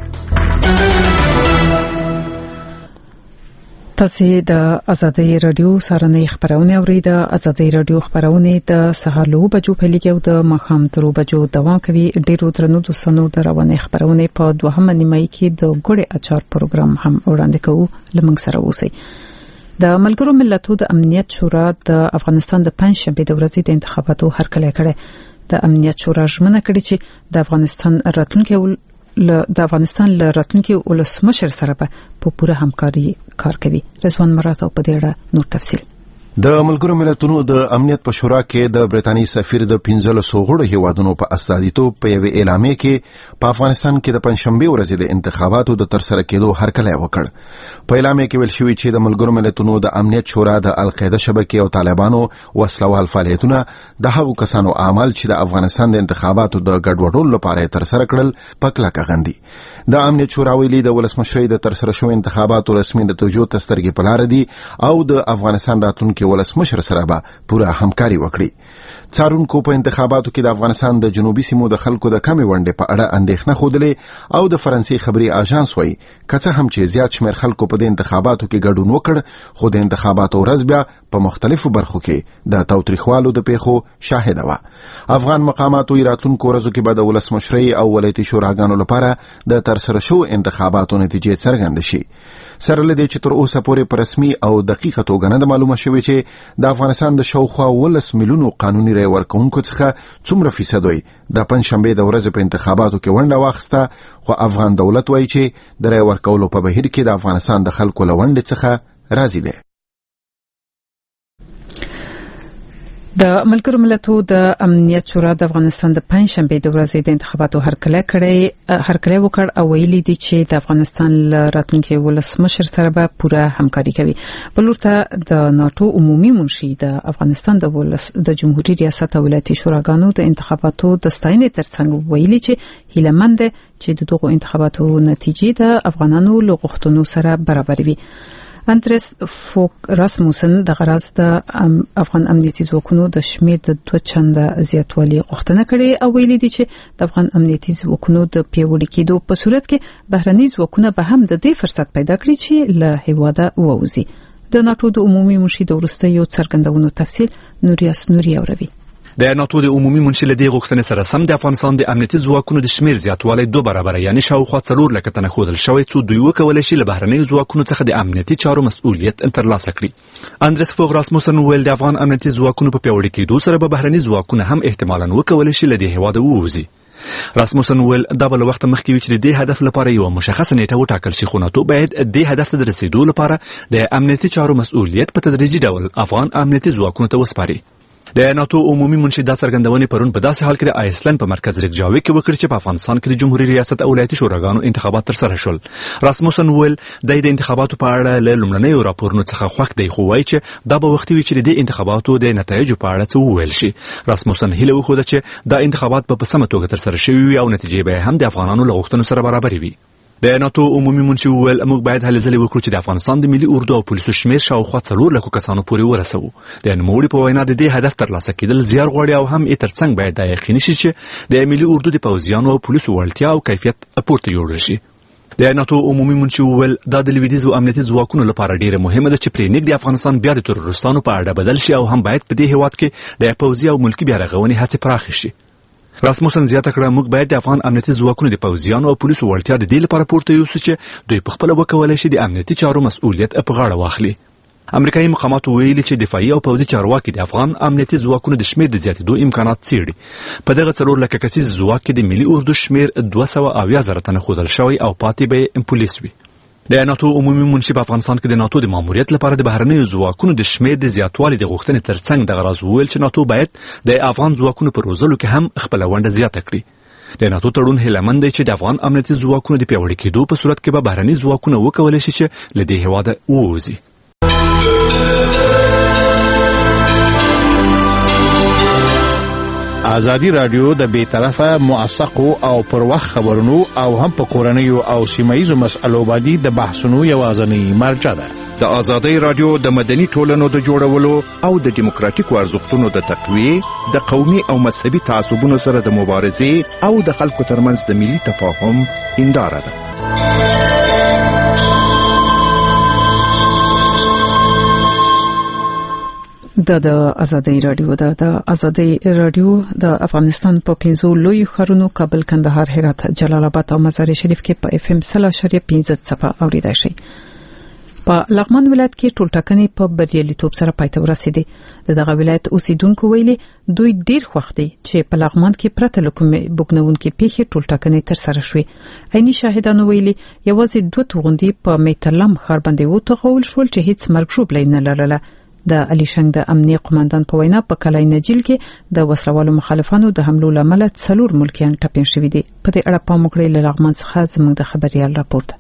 تاسو د ازادي رادیو سارنې خبرونه اورئ. د ازادي رادیو خبرونه د سهار له بجو پیلېږي او د ماښام تر بجو دوام کوي. ډیرو درنو دوستانو د روانې خبرونه په 2 نیمه کې د ګوړې اچار پروګرام هم وړاندې کوو. لمنګ سره اوسئ. د ملګرو ملتونو د امنیت شورا د افغانستان د پنځشنبه د ورځې د انتخاباتو هرکلی کړي. د امنیت شورا ژمنه کړې چې د افغانستان له راتلونکي ولسمشر سره په پوره همکاري کار کوي. رضوان مراتو په دې اړه نور تفصیل. د ملګرو ملتونو د امنیت په شورا کې د برېټانیې سفیر د 15 غړو هیوادونو په استازیتوب په یو اعلامیه کې په افغانستان کې د پنځشنبه ورځې د انتخاباتو د ترسره کېدو هرکلی وکړ. په اعلامیه کې ویل شوی چې د ملګرو ملتونو د امنیت شورا د القاعده شبکې او طالبانو وسلوال فعالیتونه د هغو کسانو اعمال چې د افغانستان د انتخاباتو د ګډوډولو لپاره ترسره کړل پکلک غندي. د امنیت شورا ویلي د ولسمشرۍ د ترسره شوی انتخاباتو رسمي نتیجو تسترګې په لار دي او د افغانستان راتلونکي ولسمشر سره به پوره همکاري وکړي. څارونکو په انتخاباتو کې د افغانستان د جنوبي سیمو د خلکو د کمې ونډې په اړه اندېښنه خوده او د فرانسې خبري اژانس وایي کڅه هم چې زیات شمېر خلکو په د انتخاباتو کې ګډون وکړ، خو د انتخاباتو ورځ بیا په مختلفو برخو کې د تاوتریخوالو د پیښو شاهده و. افغان مقاماتو راتلونکو ورځو کې به د ولسمشرۍ او ولایتي شوراګانو لپاره د ترسره شو انتخاباتو نتیجې څرګندې شي. سره لدې چې تر اوسه پورې په رسمي او دقیقه توګه نه معلومه شوې چې د افغانستان د شاوخوا 10 میلیونو قانوني رای ورکوونکو څخه څومره فیصدوي د پنځشنبه د ورځې په انتخاباتو کې ونډه واخیسته، خو افغان دولت وایي چې د رای ورکولو په بهیر کې د افغانستان د خلکو له ونډې څخه راضي دي. د ملګرو ملتونو د امنیت شورا د افغانستان د پنځشنبه د ورځې د انتخاباتو هرکلی وکړ او ویلي دي چې د افغانستان راتلونکي ولسمشر سره به پوره همکاري کوي. بلورته د ناتو عمومي منشي د افغانستان د جمهوریت ریاست او ولایتي شوراګانو د انتخاباتو د ستاینې ترڅنګ ویلي چې هیلمند چې دغه انتخاباتو نتیجې د افغانانو له غوښتنو سره برابر وي. اندرس فوک راسموسن د غرض د افغان امنیتي ځواکونو د شمېر د 2 چنده زیاتوالي غوښتنه کړې او ویلي دي چې د افغان امنیتي ځواکونو د پیاوړي کېدو په صورت کې بهرني ځواکونه به هم د دې فرصت پیدا کړي چې له هیواده ووځي. د ناتو د عمومي منشي د وروستیو څرګندونو تفصیل نوري اوروي. د ناتو د عمومي منشي له دې غوښتنې سره سم د افغانستان د امنیتي ځواکونو د شمیر زیاتوالی 2 برابره یعنی شاوخوا 4 لکه تنه ښودل شوی څو دوی وکولای شي له بهرنیو ځواکونو څخه د امنیتي چارو مسؤلیت ترلاسه کړي. اندرس فوک راسموسن ویل د افغان امنیتي ځواکونو په پیاوړي کېدو سره به بهرني ځواکونه هم احتمالاً وکولای شي له دې هیواده ووځي. راسموسن ویل دا بل وخت مخکې وی چې د هدف لپاره یو مشخصه نیټه وټاکل شي، خو ناتو باید د هدف ته رسیدو لپاره د امنیتي چارو مسؤلیت په تدریجي ډول افغان امنیتي ځواکونو ته وسپاري. د ناتو عمومي منشي دا څرګندونې پرون په داسې حال کې د آیسلند په مرکز ریکجاویک کې وکړي چې په افغانستان کې د جمهوریت ریاست او ولایتي شوراګانو انتخابات ترسره شول. راسموسن ویل د انتخاباتو په اړه له لومړنیو راپورونو څخه خوښ دی، خو وایي چې دا به وختي وي چې د انتخاباتو د نتایجو په اړه څه وویل شي. راسموسن هیله وښوده چې دا انتخابات په سمه توګه ترسره شوي وي او نتیجې به هم د افغانانو له غوښتنو سره برابرې وي. د ناتو عمومي منشي ویل موږ باید هلې ځلې وکړو چې د افغانستان د ملي اردو او پولیسو شمیر شاوخوا 4 لکو کسانو پورې ورسوو. د نوموړي په وینا د دې هدف ترلاسه کېدل زیار غواړي او هم یې ترڅنګ باید دا یقیني شي چې د ملي اردو د پوځیانو او پولیسو وړتیا او کیفیت پورته یوړل شي. د ناتو عمومي منشي ویل دا د لویدیځو امنیتي ځواکونو لپاره ډیره مهمه ده چې پرې نږدې افغانستان بیا د تروریستانو په اړه بدل شي او هم باید په دې هیواد کې د پوځي او ملکي بیا رغونې هڅې پراخې شي. راسموسن زیاته کړه موږ باید د افغان امنیتي ځواکونو د پوځیانو او پولیسو وړتیا د دې لپاره پورته یوسو چې دوی په خپل وکولای شي د امنیتي چارو مسؤلیت په غاړه واخلي. امریکایي مقاماتو ویلي چې دفاعي او پوځي چارواکي د افغان امنیتي ځواکونو د شمیر د زیاتېدو امکانات څېړي. په دغه 4 لکه کسیز ځواک کې د ملي اردو شمیر 270,000 تنه ښودل شوی او پاتې به پولیس وي. د ناتو عمومي منشي په افغانستان کې د ناتو د ماموریت لپاره د بهرنیو ځواکونو د شمیر د زیاتوالي د غوښتنې ترڅنګ دغه راز وویل چې ناتو باید د افغان ځواکونو په روزلو کې هم خپله ونډه زیاته کړي. د ناتو تړون هیلهمند دی چې د افغان امنیتي ځواکونو د پیاوړي کېدو په صورت کې به بهرني ځواکونه وکولی شي چې له دې هېواده ووځي. ازادي رادیو د بیطرفه موثقو او پر وخت خبرونو او هم په کورنیو او سیمایي مسألو باندې د بحثونو یوازینی مرجع ده. د ازادي رادیو د مدني ټولنو د جوړولو او د دیموکراتیکو ارزښتونو د تقویه، د قومي او مذهبي تعصبونو سره د مبارزې او د خلکو ترمنځ د ملي تفاهم هنداره ده. د ازادي رادیو د ازادي رادیو د افغانستان په 5 لوی ښارونو کابل، کندهار، هرات، جلال آباد او مزار شریف کې په FM 0.15 صفه اوریدای شي. په لغمان ولایت کې ټولټاکنې په بریالیتوب سره پای ته ورسېدې. دغه ولایت اوسیدونکو ویلي دوی ډیر خوښ دي چې په لغمان کې پرته له کومې بوګنونکې پیښې ټولټاکنې تر سره شوې. عیني شاهدانو ویلي یوازې 2 توغندي په میتلم ښار باندې وتغول شول چې هیڅ مرګ ژوبلې نه لرله. د علیشنګ د امنیه قوماندان په وینا په کلای نجیل کې د وسلوالو مخالفانو د حملو لامل 4 ملکیان ټپین شوي دي. په دې اړه پام وکړئ. له لغمان څخه زموږ د خبريال راپورټ.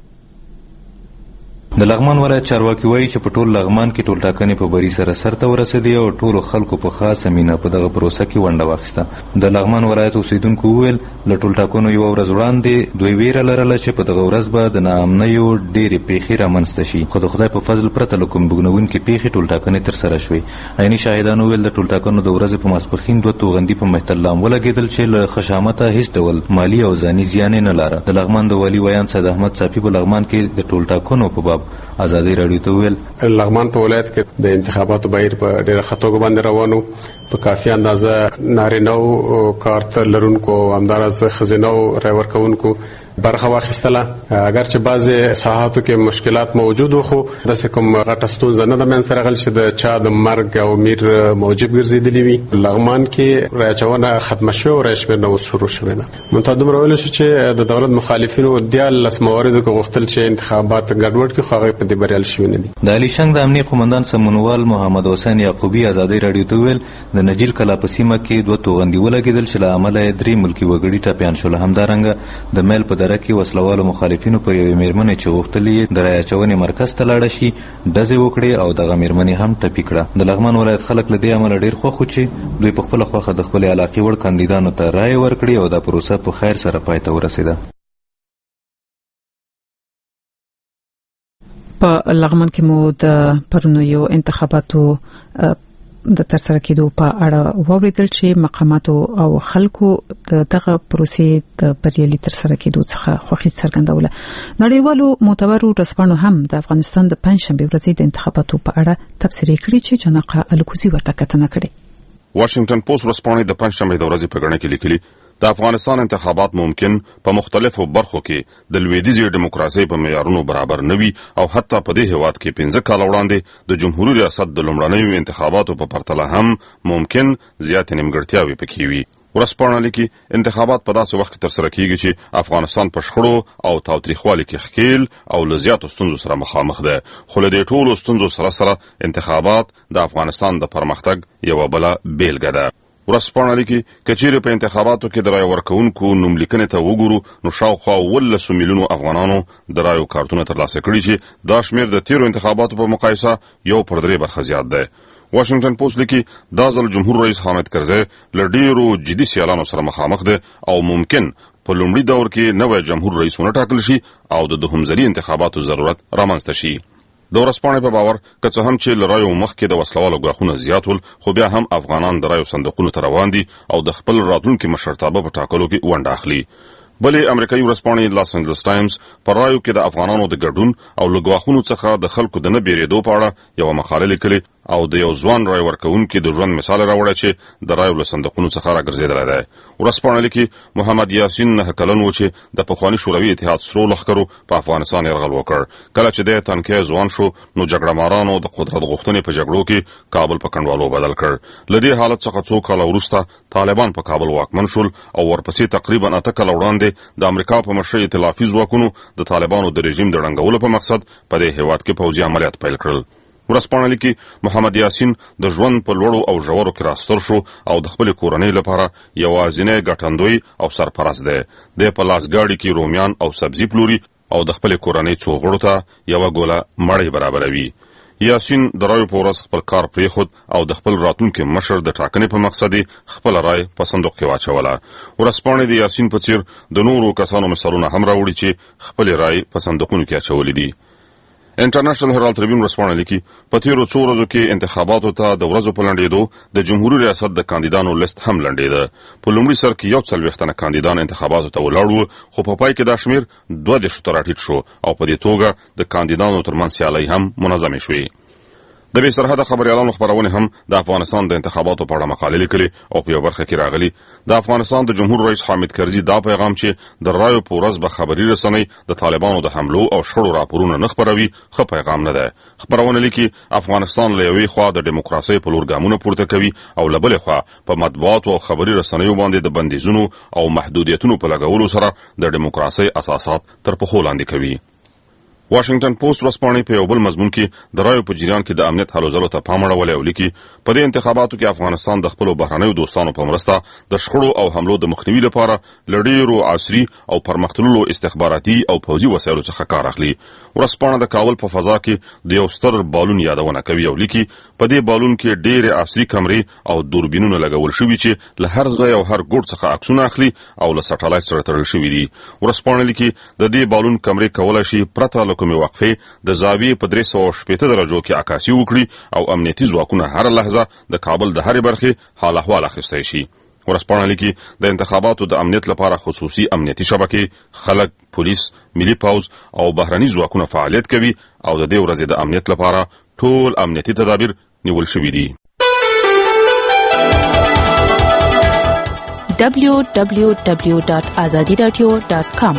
د لغمان ولایت چارواکي وایي چې په ټول لغمان کې ټولټاکنې په بری سره سرته ورسېدې او ټولو خلکو په خاصه مینه په دغه پروسه کې ونډه واخیسته. د لغمان ولایت اوسیدونکو وویل له ټولټاکنو یوه ورځ وړاندې دوی ویره لرله چې په دغه ورځ به د ناامنیو ډېرې پیښې رامنځته شي، خو د خدای په فضل پرته له کوم بوږنوونکې پیښې ټولټاکنې ترسره شوې. عیني شاهدانو وویل د ټولټاکنو د ورځې په ماسپښین 2 توغندي په محتلام ولګېدل چې له خشامته هیڅ ډول مالي او ځاني زیان نه لاره. د لغمان د والي ویان سید احمد صافي په لغمان کې د ټولټاکنو په باب ازادي رادیو ته ویل لغمان په ولایت کې د انتخاباتو بهیر په ډېره ښه توګه باندې روانو. په کافي اندازه نارینه‌و کارت لرونکو او همداراز ښځینه‌و رای ورکوونکو برخه واخیستله. اگر چې بعضې ساحاتو کې مشکلات موجود و، خو داسې کوم غټه ستونزه نه ده منځته راغلې چې د چا د مرګ او میر موجب ګرځېدلي وي. لغمان کې رای اچونه ختمه شوې او رای شمېرنه اوس شروع شوې ده. منتها دومره ویلی شو چې د دولت مخالفینو 13 مواردو کې غوښتل چې انتخابات ګډوډ کړي، خو هغوی په دې بریالي شوي نه دي. د علیشنګ د امنیه قوماندان سمونوال محمد حسین یعقوبي ازادي رادیو ته ویل د نجیل کلا په سیمه کې 2 توغندي ولګېدل چې له امله یې 3 ملکي وګړي ټپیان شول. همدارنګه د میل په دره کې وسلوالو مخالفینو پر یوې میرمنې چې غوښتلې د رای اچونې مرکز ته لاړه شي ډزې وکړې او دغه میرمنې هم ټپي کړه. د لغمان ولایت خلک له دې امله ډېر خوښ وو چې دوی په خپله خوښه د خپلې علاقې وړ کاندیدانو ته رای ورکړي او دا پروسه په خیر سره پای ته ورسېده. په لغمان کې مو د پرونو یو انتخاباتو د ترسره کېدو په اړه واوریدل چې مقاماتو او خلکو دغه پروسې د بریالي ترسره کېدو څخه خوښي څرګندوله. نړیوالو معتبرو رسنیو هم د افغانستان د پنځشنبه ورځې د انتخاباتو په اړه تبصرې کړې چې جناقه الکوزي ورته کتنه کړې. واشنگټن پوسټ ورځپاڼې د پنځشنبه د ورځې په غڼه کې لیکلي د افغانستان انتخابات ممکن په مختلفو برخو کې د لویدیځي دیموکراسي په معیارونو برابر نه وي او حتی په دې هیواد کې 15 کال وړاندې د جمهوریت ریاست د لومړنیو انتخاباتو په پرتله هم ممکن زیات نیمګړتیاوې پکې وي. ورځپاڼه لیکي انتخابات په داسې وخت کې ترسره کیږي چې افغانستان په شخړو او تاوتریخوالي کې ښکیل او له زیاتو ستونزو سره مخامخ ده، خو له دې ټولو ستونزو سره انتخابات د افغانستان د پرمختګ یوه بله بیلګه ده. ورځپاڼه لیکي که چیرې په انتخاباتو کې د رایې ورکوونکو نوملیکنې ته وګورو نو شاوخوا 18 میلیونو افغانانو د رایو کارتونه ترلاسه کړي چې دا شمېر د تیرو انتخاباتو په مقایسه 1/3 زیات دی. واشنگټن پوسټ لیکي دا ځل جمهور رئیس حامد کرزی له ډیرو جدي سیالانو سره مخامخ دی او ممکن په لومړي دور کې نوی جمهور رئیس ونټاکل شي او د دوهمځلي انتخاباتو ضرورت رامنځته شي. د ورځپاڼې په باور که څه هم چې له رایو مخکې د وسلوالو ګواښونه زیات ول، خو بیا هم افغانان د رایو صندوقونو ته روان دي او د خپل راتلونکي مشرتابه په ټاکلو کې ونډه اخلي. بلې امریکایي ورځپاڼې لاس انجلس ټایمز په رایو کې د افغانانو د ګډون او له ګواښونو څخه د خلکو د نه بیرېدو په اړه یوه مقاله لیکلې او د یو ځوان رای ورکوونکي د ژوند مثال راوړی چې د رایو له صندوقونو څخه راګرځېدلی دی. ورځپاڼه لیکي محمد یاسین 9 کلن و چې د پخواني شوروي اتحاد سرو لښکرو په افغانستان یرغل وکړ. کله چې دی تنکی ځوان شو نو جګړه مارانو د قدرت غوښتنې په جګړو کې کابل په کنډوالو بدل کړ. له دې حالت څخه څو کاله وروسته طالبان په کابل واکمن شول او ورپسې تقریبا 8 کاله وړاندې د امریکا په مشرۍ ائتلافي ځواکونو د طالبانو د رژیم د ړنګولو په مقصد په دې هیواد کې پوځي عملیات پیل کړل. ورځپاڼه لیکي محمد یاسین د ژوند په لوړو او ژورو کې راستر شو او د خپلې کورنۍ لپاره یوازینی ګټندوی او سرپرست دی. دی په لاسګاډي کې رومیان او سبزي پلوري او د خپلې کورنۍ څو غړو ته یوه ګوله مړۍ برابروي. یاسین د رایو په ورځ خپل کار پرېښود او د خپل راتلونکي مشر د ټاکنې په مقصد یې خپله رای په صندوق کې واچوله. ورځپاڼې د یاسین په څیر د نورو کسانو مثالونه هم راوړي چې خپلې رای په صندوقونو کې اچولې دي. انټرنیشنل هرالد ټریبیون ورځپاڼه لیکي په تیرو څو ورځو کې انتخاباتو ته د ورځو په لنډېدو د جمهوري ریاست د کاندیدانو لیست هم لنډېده. په لومړي سر کې 41 تنه کاندیدان انتخاباتو ته ولاړ وو، خو په پای کې دا شمېر 22 ته راټیټ شو او په دې توګه د کاندیدانو ترمنځ سیالۍ هم منظمې شوې. د بې سرحده خبریالانو خپرونې هم د افغانستان د انتخاباتو په اړه مقالې لیکلې او په یو برخه کې راغلي د افغانستان د جمهور رئیس حامد کرزي دا پیغام چې د رایو په ورځ به خبري رسنۍ د طالبانو د حملو او شخړو راپورونه نه خپروي ښه پیغام نه دی. خپرونه لیکي افغانستان له یوې خوا د ډیموکراسۍ په لور ګامونه پورته کوي او له بلې خوا په مطبوعاتو او خبري رسنیو باندې د بندیزونو او محدودیتونو په لګولو سره د ډیموکراسۍ اساسات تر پښو لاندې کوي. واشنگټن پوسټ ورځپاڼې په یو بل مضمون کې د رایو په جریان کې د امنیت هلو ځلو ته پام اړولی او لیکي په دې انتخاباتو کې افغانستان د خپلو بهرنیو دوستانو په مرسته د شخړو او حملو د مخنیوي لپاره له ډېرو عصري او پرمختللو استخباراتي او پوځي وسایلو څخه کار اخلي. ورځپاڼه د کابل په فضا کې د یو ستر بالون یادونه کوي او لیکي په دې بالون کې ډېرې عصري کمرې او دوربینونه لګول شوي چې له هر ځای او هر ګوټ څخه عکسونه اخلي او له سټلایټ سره تړل شوي دي. ورځپاڼه لیکي د دې بالون کمرې کولی شي پرته له کومې وقفې د زاویې په 360 درجو کې عکاسي وکړي او امنیتي ځواکونه هر لحظه د کابل د هرې برخې حال احوال اخیستی شي. ورځپاڼه لیکي د انتخاباتو د امنیت لپاره خصوصي امنیتي شبکې، خلک، پولیس، ملي پوځ او بهرني ځواکونه فعالیت کوي او د دې ورځې د امنیت لپاره ټول امنیتي تدابیر نیول شوي دي. www.azadiradio.com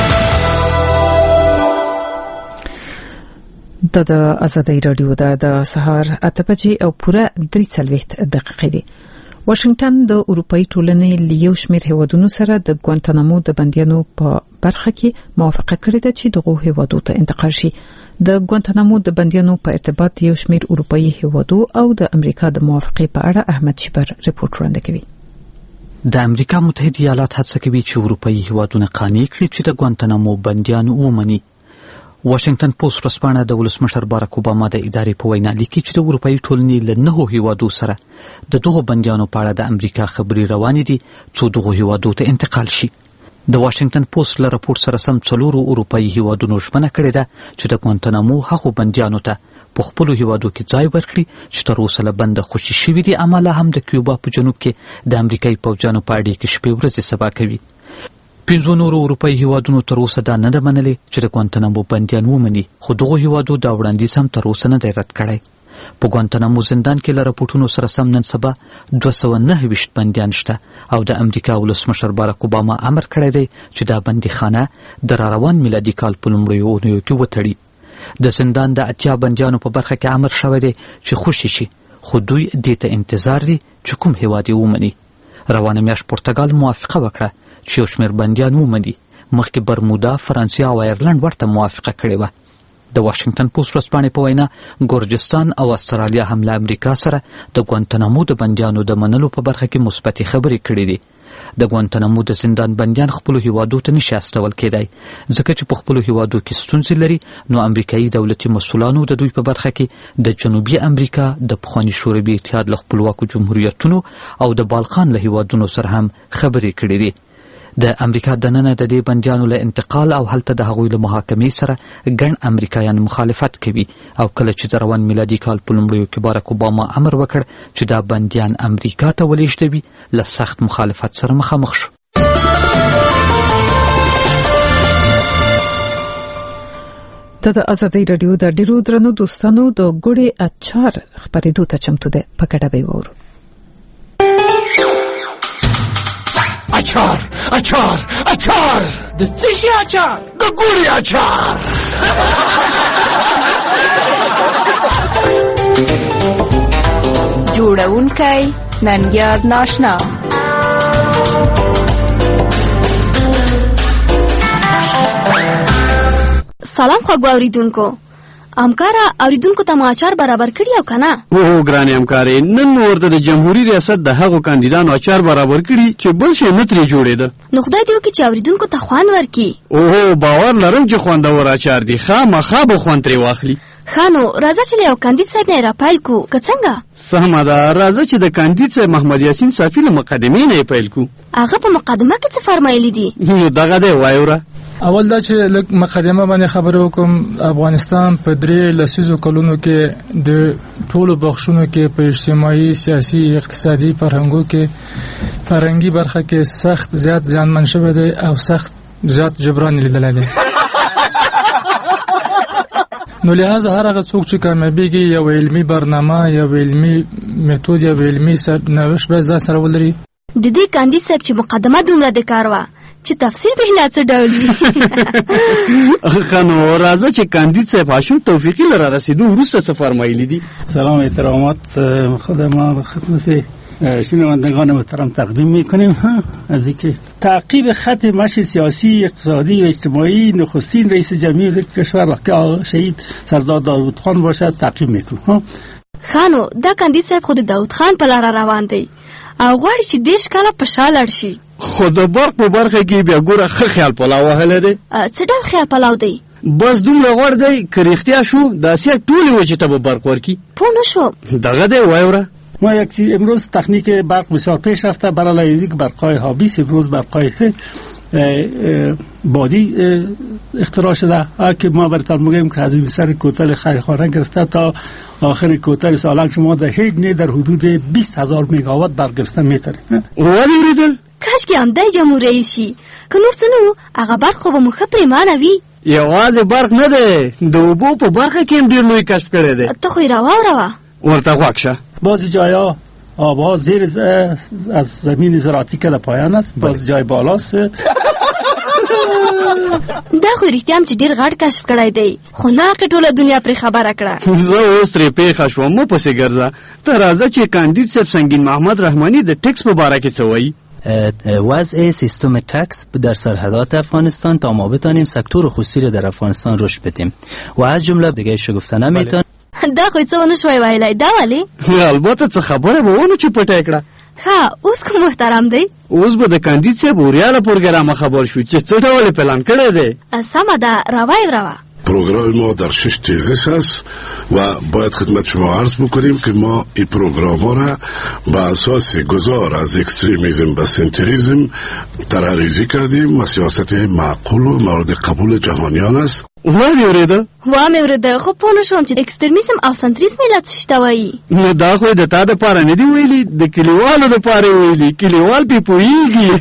د ازادي رادیو د سهار 8 او پوره 3:40 دقیقې دي. واشنگټن د اروپאי ټولنې لیو شمیر هیوادونو سره د ګوانتانامو د بندیانو په برخه کې موافقه کړې ده چې دغه هیوادو ته انتقال شي. د ګوانتانامو د بندیانو په ارتباط یو شمیر اروپאי هیوادو او د امریکا د موافقه په اړه احمد شبر ریپورت وړاندې کوي. د امریکا متحده ایالات هڅه کوي چې اروپאי هیوادونه قانع کړي چې د ګوانتانامو بندیان ومني. واشنگټن پوسټ ورځپاڼه د ولسمشر باراک اوباما د ادارې په وینا لیکي چې د اروپאי ټولنې له 9 هیوادو سره د دغو بندیانو په اړه د امریکا خبري روانې دي چې دغو هیوادو ته انتقال شي. د واشنگټن پوسټ له راپور سره سم 4 اروپאי هیوادونو ژمنه کړې ده چې د ګوانتانامو هغو بندیانو ته په خپل هیوادو کې ځای ورکړي چې تر اوسه له بند خوشي شوي دي. عمله هم د کیوبا په جنوب کې د امریکایي پوځیانو په اړه کې شپې ورځې سبا کوي. 5 نورو اروپאי هیوادونو تر اوسه دا نه ده منلې چې د ګوانتانامو بندیان ومني، خو دغو هیوادو دا وړاندیز هم تر اوسه نه دی رد کړی. په ګوانتانامو زندان کې له راپورټونو سره سم نن سبا 229 بندیان شته او د امریکا ولسمشر باراک اوباما امر کړی دی چې دا بندیخانه د راروان میلادي کال په لومړیو اونیو کې وتړي. د زندان د 80 بندیانو په برخه کې امر شوی دی چې خوشي شي، خو دوی دې ته انتظار دي چې کوم هیواد یې ومني. روانه میاشت پرتګال موافقه وکړه چې یو شمېر بندیان ومني. مخکې برمودا، فرانسې او ایرلند ورته موافقه کړې وه. د واشنگټن پوسټ ورځپاڼې په وینا ګورجستان او استرالیا هم له امریکا سره د ګوانتنامو د بندیانو د منلو په برخه کې مثبتې خبرې کړې دي. د ګوانتنامو د زندان بندیان خپلو هیوادو ته نشي استول کېدای ځکه چې په خپلو هیوادو کې ستونزې لري. نو امریکایي دولتي مسؤلانو د دوی په برخه کې د جنوبي امریکا د پخواني شوروي اتحاد له خپلواکو جمهوریتونو او د بالقان له هیوادونو سره هم خبرې کړې دي. د امریکا دننه د دې بندیانو له انتقال او هلته د هغوی له محاکمې سره ګڼ امریکایان مخالفت کوي او کله چې د روان میلادي کال په لومړیو کې بارک اوباما امر وکړ چې دا بندیان امریکا ته ولېږدوي له سخت مخالفت سره مخامخ شو. د ازادۍ راډیو د ډیرو درنو دوستانو د ګوړې اچار خبرېدو ته چمتو ده. په ګډه به وورو. اچار اچار اچار د څه شي اچار؟ د ګوړې اچار. جوړونکی ننګیار ناشنا. سلام خواږه اوریدونکو. همکاره اوریدونکو ته اچار برابر کړی او کنه؟ اوه ګرانې همکارې، نن ورته د جمهوریت ریاست د هغو کاندیدانو اچار برابر کړي چې بل شی نه ترې جوړېده. نو خدای دې وکړي چې اوریدونکو ته خوند ورکړي. اوه باور لرم چې خوندور اچار دي، خامخا به خوند ترې واخلي. ښه نو راځه چې له یو کاندید صاحب نه یې راپیل کړو، که څنګه؟ سمه ده، راځه چې د کاندید صاحب محمد یاسین صافي له مقدمې نه یې پیل کړو. هغه په مقدمه کې څه فرمایلی دي؟ نو دغه دی وایوره. اول دا چې لږ مقدمه باندې خبرې وکم. افغانستان په 3 لسیزو کلونو کې د ټولو بخښونو کې په اجتماعي، سیاسي، اقتصادي، فرهنګي برخه کې سخت زیات زیانمن شوی دی او سخت زیات جبران لیدلی دی. نو لہذا هر هغه څوک چې کامیابیږي یو علمي برنامه، یو علمي میتود، یو علمي نوښت باید ځان سره ولري. د دې کاندید صاحب چې مقدمه دومره د کار وه چې تفسیر به لا څه ډول وي. ښه نو راځه چې کاندید صاحب هاشم توفیقی له رارسېدو وروسته څه فرمایلی دي. سلام احترامات خدمات خدمت شنوندگان محترم تقدیم میکنیم از اینکه تعقیب خط مشی سیاسی، اقتصادی و اجتماعی نخستین رئیس جمهور کشور که آقا شهید سردار داود خان باشد تعقیب میکنیم. خانو دا کاندید صاحب خود داود خان په لار روان دی او غواړي چې 10 کاله په شا لاړ شي. خو د برق په برخه کې بیا ګوره ښه خیال پلاو وهلی دی. څه ډول خیال پلاو دی؟ بس دومره غوړ دی که رښتیا شو د اسیا ټولې وچې ته به برق ورکړي. پوه نه شوم. دغه دی وایوره. ما یک چیز امروز تکنیک برق بسیار پیش رفته. برای یک برقای هابیس امروز برقای بادی اختراع شده که ما براتون میگیم که از این سر کوتل خیرخانه گرفته تا آخر کوتل سالنگ شما در هیچ نه در حدود 20,000 مگاوات برق گرفته میتره. ولی وریدل کاش که هم د جمهور رئیس شي که نور څه نو هغه برق خو به مو ښه پریمانه وي. یوازې برق نه دی، د اوبو په برخه کې هم ډېر لوی کشف کړی دی. ته خو یې راواوروه. ورته غوږ شه. بعضی جایا آبها زیر از زمین زراعتی که در پایان است، بعضی جای بالاست. دا خو رښتیا هم چې ډېر غټ کشف کړی دی، خو ناقې ټوله دنیا پرې خبره کړه. زه اوس ترې پیښه شوم، مو پسې ګرځه. ته راځه چې کاندید صاحب سنگین محمد رحمانی د ټکس په باره کې څه وایي. وضع سیستم تکس در سرحدات افغانستان تا ما بتانیم سکتور خصوصی را در افغانستان رشد بدیم و از جمله دیگه شو گفته نمیتون. دا خو څه ونه شوی ویلی، دا ولې؟ البته څه خبره به ونه چې پټه کړه. ښه اوس کوم محترم دی؟ اوس به د کاندید صاحب اوریاله پروګرام خبر شو چې څه ډول پلان کړی دی. سمه ده، راوایوروه. پروگرام ما در 6 تیزس است و باید خدمت شما عرض بکنیم که ما این پروگرام ها را با اساس گذار از اکستریمیزم و سنتریزم طرحریزی کردیم و سیاست معقول و مورد قبول جهانیان است. ولی اوریده؟ مې اوریده، خو پوه نه شوم چې اکستریمیزم او سنتریزم یې لا څه شته وایي. نو دا خو د تا دپاره نه دي ویلي، د کلیوالو دپاره ویلي. کلیوال پې پوهېږي.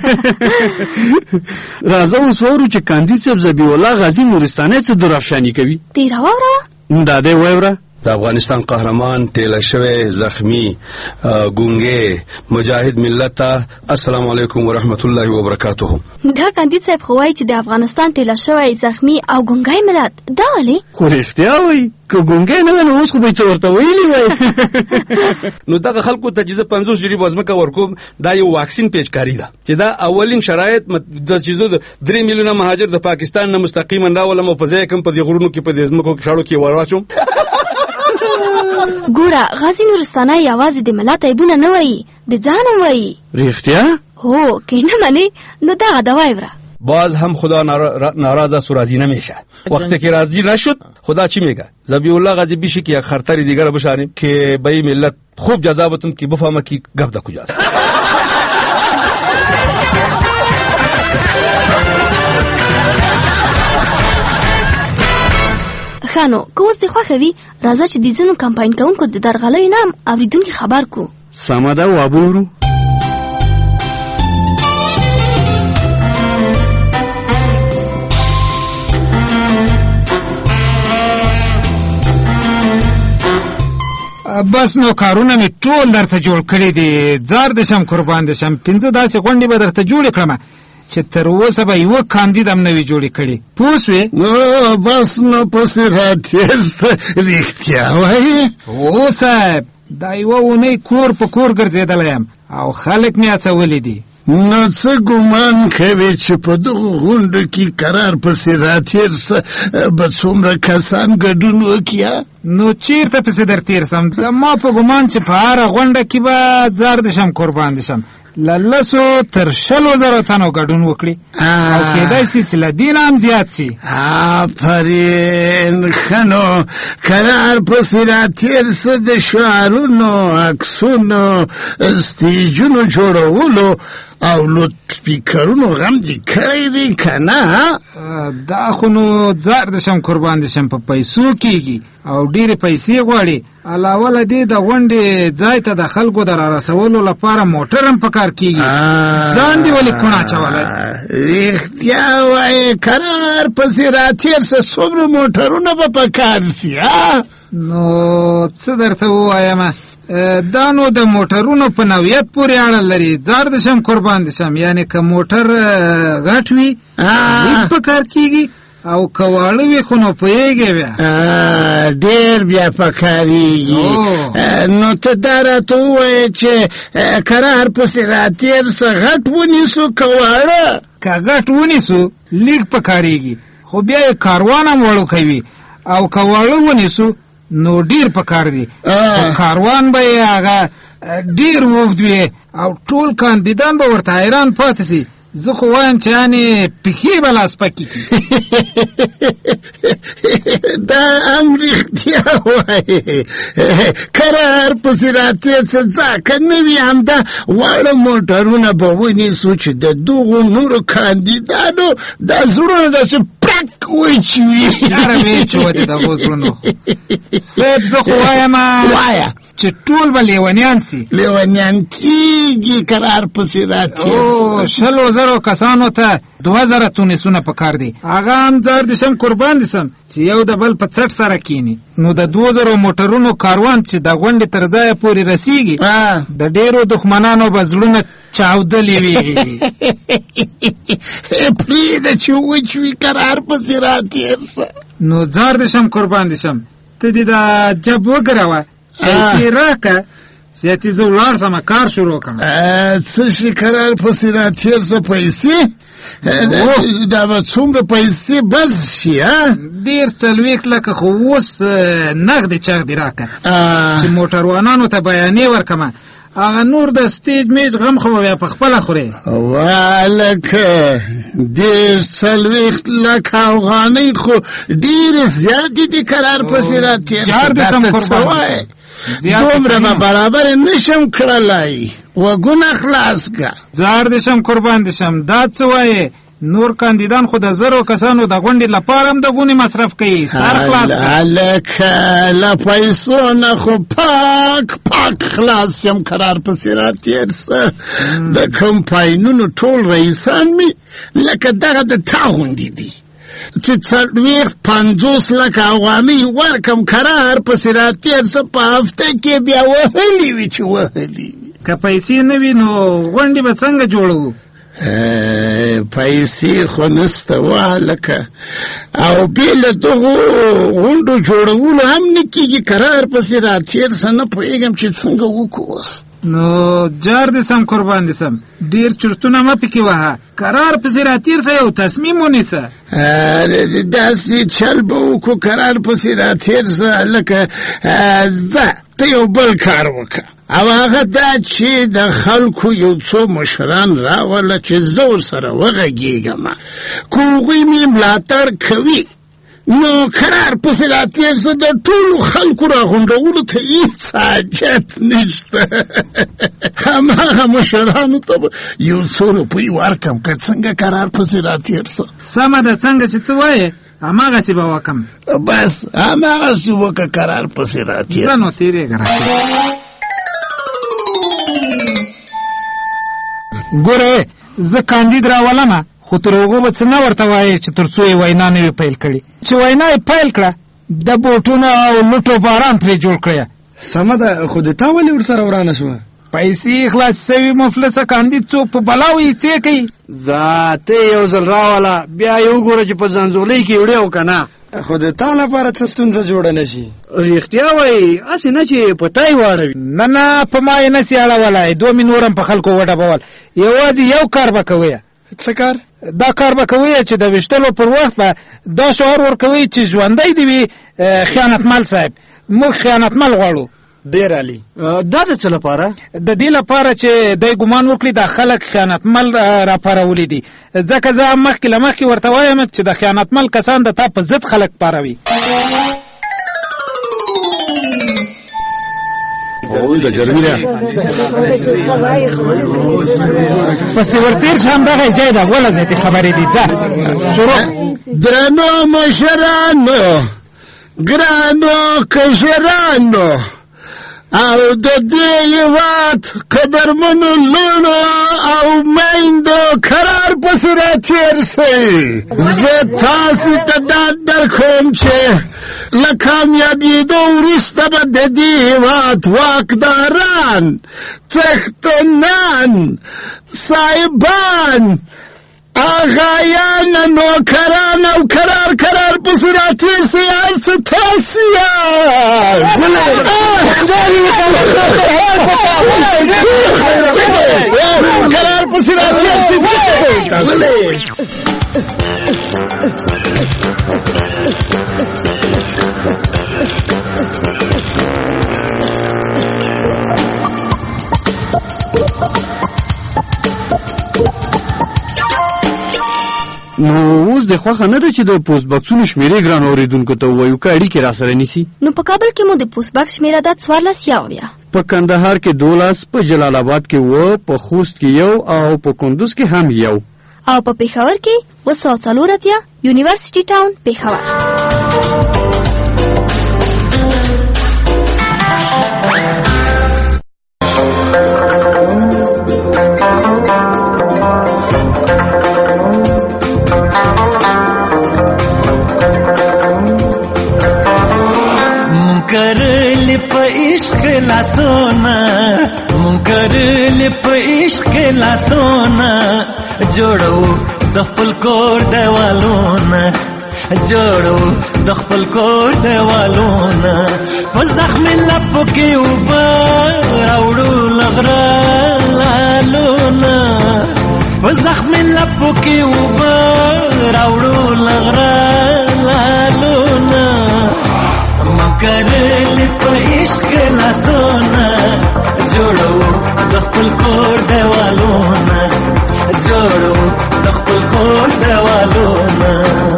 راځه اوس واورو چې کاندید صاحب ذبیح الله غازي نورستانۍ څه درافشاني کوي. دې راواوروه. دا دی وایوره. د افغانستان قهرمان تیل شوی زخمی ګونګې مجاهد ملت السلام علیکم ورحمت الله وبرکاته. دا کاندید صاحب خوای چې د افغانستان تیل شوی زخمی او ګونګای ملت دا ولې خو رښتیا وایي که ګونګای نه نو اوس خو به څه ورته ویلي وای. نو دغه خلکو ته چې 50 جری بازمکه ورکوم دا یو واکسین پیچکاری ده چې دا اولین شرایط د چیزو 3 میلیونه مهاجر د پاکستان نه مستقیما راولم او په ځای کوم په دې غرونو کې په دې ځمکو کې شاړو کې ورواچوم. ګوره غازی نورستانه یوازې د ملت عیبونه نه وایي د ځان وایي. رښتیا؟ هو که نه منې نو دغه دوا یې وره. باز هم خدا ناراض است و راضی نمیشه. وقتی که راضی نشد خدا چی میگه؟ ذبیح الله غازی بیشی که یک خرطری دیگر بشانیم که به این ملت خوب جذابتون که بفهمه که گپ ده کجاست. خانو که اوس دې خوښه وي راځه چې د ځینو کمپاین کوونکو د درغلیو نه هم اورېدونکي خبر کو. سمه ده وابورو. بس نو کارونه می ټول درته جوړ کړی دي. زار د شم قربان د شم 15 داسې غونډې به درته جوړ کړم چې تر اوسه به یو کاندید هم نوی جوړ کړي. پوه شوې؟ نو بس نو پسې راتېر رښتیا وایي؟ هو صاحب دا یوه اونۍ کور په کور ګرځېدلی یم او خلک مې اڅولي دي. نو څه ګمان کوي چې په دغو غونډو کې قرار پسې راتېر سه به څومره کسان ګډون وکړي؟ نو چیرته پسې در تېر سم؟ ما په ګمان چې په هره غونډه کې به زار د شم قربان د شم له 100 تر 20,000 تنو ګډون وکړي او کېدای سي چې له دې نه هم زیات سي. آفرین ښه نو قرار پسې راتېر سه د شعارونو عکسونو سټیجونو جوړولو او لوډ سپیکرونو غم دې کړی دی که نه؟ دا خو نو زار د شم قربان د شم په پیسو کېږي او ډېرې پیسې غواړي. علاوه له دې د غونډې ځای ته د خلکو د رارسولو لپاره موټر هم پکار کېږي. ځان دې ولې کوڼ اچولی؟ رښتیا وایې قرار پسې راتېر سه څومره موټرونه به پکار سي؟ نو څه درته ووایم دا نو د موټرونو په نوعیت پورې اړه لري. زار د شم قربان د شم یعنی که موټر غټ وي لیک پکار کېږي او که واړه وي خو نو پوهېږې بیا ډېر بیا پکارېږي. نو ته دا راته ووایې چې قرار پسې راتېر سه غټ ونیسو که واړه؟ که غټ ونیسو لیک پکارېږي خو بیا یې کاروان هم وړو کوي او که واړه ونیسو نو ډیر پکار دی. کاروان به یې هغه ډیر اوږد وي او ټول کاندیدان به ورته حیران پاتې سي. زه خو وایم چې یعنې پښې به لا سپکې کړي. دا هم رښتیا وایي قرار پسې راتېر سه ځکه نه وي همدا واړه موټرونه به ونیسو چې د دغو نورو کاندیدانو دا زړونه داسې پرک وچوي. یاره ویچوه د دغو زړونو خو صاحب زه خو وایم چې ټول به لیونیان سي. لیونیان کېږي قرار پسې راتېر سه. 20,000 کسانو ته 2,000 تونسونه پکار دي. هغه هم زار د شم قربان دي سم چې یو د بل په څټ سره کینی. نو د 2,000 موټرونو کاروان چې د غونډې تر ځایه پورې رسیږي د ډېرو دښمنانو به زړونه چاودلې وي. پرېږده چې وچ وي قرار پسې راتېر سه. نو زار د شم قربان دي شم ته دې دا جب وګروه پیسې راکه سیاتي زه ولاړ سمه کار شروع کړم. څه شي قرار پسې راتېر سه پیسې؟ دا به څومره پیسې بس شي؟ ډېر 40 لکه خو اوس نغدې چغدې راکه چې موټروانانو ته بیانې ورکمه. هغه نور د سټیج میج غم خو بیا په خپله خورې. والکه 40 لکه افغانۍ خو ډېرې زیاتې دي قرار پسې راتېر سه. دومره به برابر نشم کړلی. وګونه خلاص که. زار دې شم قربان دې شم دا څه وایې نور کاندیدان خو د 100 کسانو د غونډې لپاره هم د غونې مصرف کوي. سر خلاص که. هلکه له پیسو نه خو پاک خلاص یم قرار پسې راتېر سه. د کمپاینونو ټول رئیسان مې لکه دغه د تا غوندې دي چې 50 لک افغانۍ ورکم قرار پسې راتېر څه په هفته کې بیا وهلي وي چې وهلي وي. که پیسې نه وي نو غونډې به څنګه جوړوو؟ پیسې خو نسته وهلکه او بې له دغو غونډو جوړولو هم نه کېږي. قرار پسې راتېر څه نه پوهېږم چې څنګه وکړو اوس. نو جار دې سم قربان دې سم، ډېر چرتونه مه پکې وهه، قرار پسې راتېر څه یو تصمیم ونیسه. داسې چل به وکړو قرار پسې راتېر څه لکه ځه ته یو بل کار وکړه او هغه دا چې د خلکو یو څو مشران راوله چې زه ورسره وغږېږم، که هغوی مې ملاتړ کوي نو قرار پسې راتېر څه د ټولو خلکو راغونډولو ته هېڅ حاجت نشته. هماغه مشرانو ته به یو څو روپۍ ورکم که څنګه قرار پسې راتېر څه. سمه ده، څنګه چې ته وایې هماغسې به وکم. بس هماغسې وکړه قرار پسې راتېر. نو تېرېږه ګوره زه کاندید راولمه، خو تر هغو به څه نه ورته وایې چې تر څو یې وینا نه وي پیل کړي. چې وینا یې پیل کړه د بوټونو او لوټو باران پرې جوړ کړی. سمه ده، خو د تا ولې ورسره ورانه شوه؟ پیسې خلاصې سوي مفلسه کاندید څوک په بلاو یې څه کوي. ذاته یو ځل راوله بیا یې وګوره چې په زنځولۍ کې وړې او که نه. خو د تا لپاره څه ستونزه جوړه نه شي. رښتیا وایي هسې نه چې په تا یې واړوي. نه په ما یې نسي اړولی، دوه مې نور هم په خلکو وډبول. یوازې یو کار به کوئ. څه کار؟ دا کار به کوئ چې د ویشتلو پر وخت به دا شعار ورکوئ چې ژوندی دې وي خیانتمل صاحب، موږ خیانتمل غواړو. ډېر عالي. دا د څه لپاره؟ د دې لپاره چې دی ګمان وکړي دا خلک خیانتمل راپارولي دي، ځکه زه هم مخکې له مخکې ورته وایم چې د خیانتمل کسان د تا په ضد خلک پاروي. پسې ورتېر شه، همدغه ځای ده، اوله زیاتې خبرې دي. ځه شروع. درنو مشرانو، ګرانو کشرانو او د دې هېواد قدرمنو لوڼو او میندو قرار پسې راتېر شئ. زه تاسې ته ډاډ درکوم چې له کامیابېدو وروسته به د دې هېواد واکداران، څښتنان، صاحبان، آغایان، نوکران او قرار پسې راتېر شئ. هر څه تاسې یاست. قرار پسې راتېر شئ. نو اوس د خوښه نه ده چې د پوسټ بکسونو شمیرې ګران اورېدونکو ته ووایو که اړیکې راسره نیسي. نو په کابل کې مو د پوسټ بکس شمیره ده 14 په کندهار کې 12، په جلال آباد کې 9، په خوست کې 1 او په کندوز کې هم 1 او په پېښور کې 204 یونیورسيټي ټاون پېښور. کرل په عشق لاسونه، مون کرل په عشق لاسونه، جوړو د خپل کور دیوالونه، جوړو د خپل کور دیوالونه، په زخم لپو کې اوبه راوړو لغره لالونه، په زخم لپو کې اوبه راوړو لغره لالونه، کرل په عشق لاسونه، جوړو د خپل کور دیوالونه، جوړو د خپل کور دیوالونه.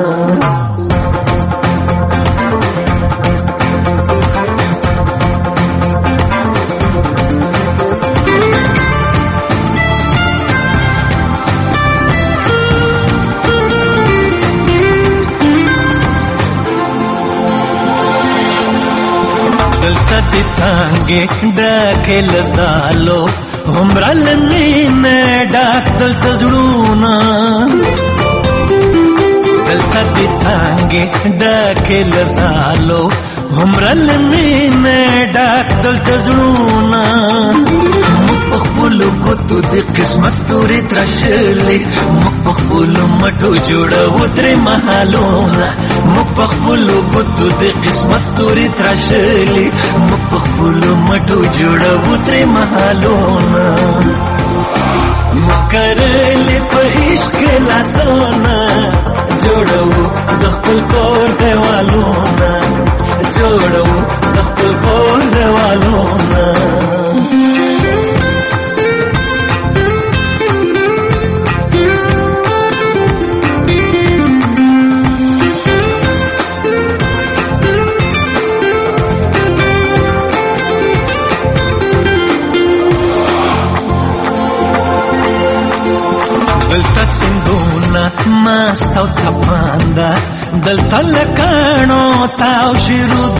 دلته څنګه ډکه لزالو همرا لمینه ډک دلته زړونه، دلته دې څانګې ډکې له ځالو هومره له مینې ډک دلته زړونه موږ په خپلو ګوتو د قسمت ستورې تراشلې موږ په خپلو مټو جوړوو ترې مهالونه موږ په خپلو ګوتو د قسمت ستورې تراشلې موږ په خپلو مټو جوړوو ترې مهالونه مکرلې په عشق لاسونه جوړوو د خپل کور دیوالونه جوړوو د خپل کور دیوالونه دلته سندونه مست او څپانده دلته لکاڼو تاو شي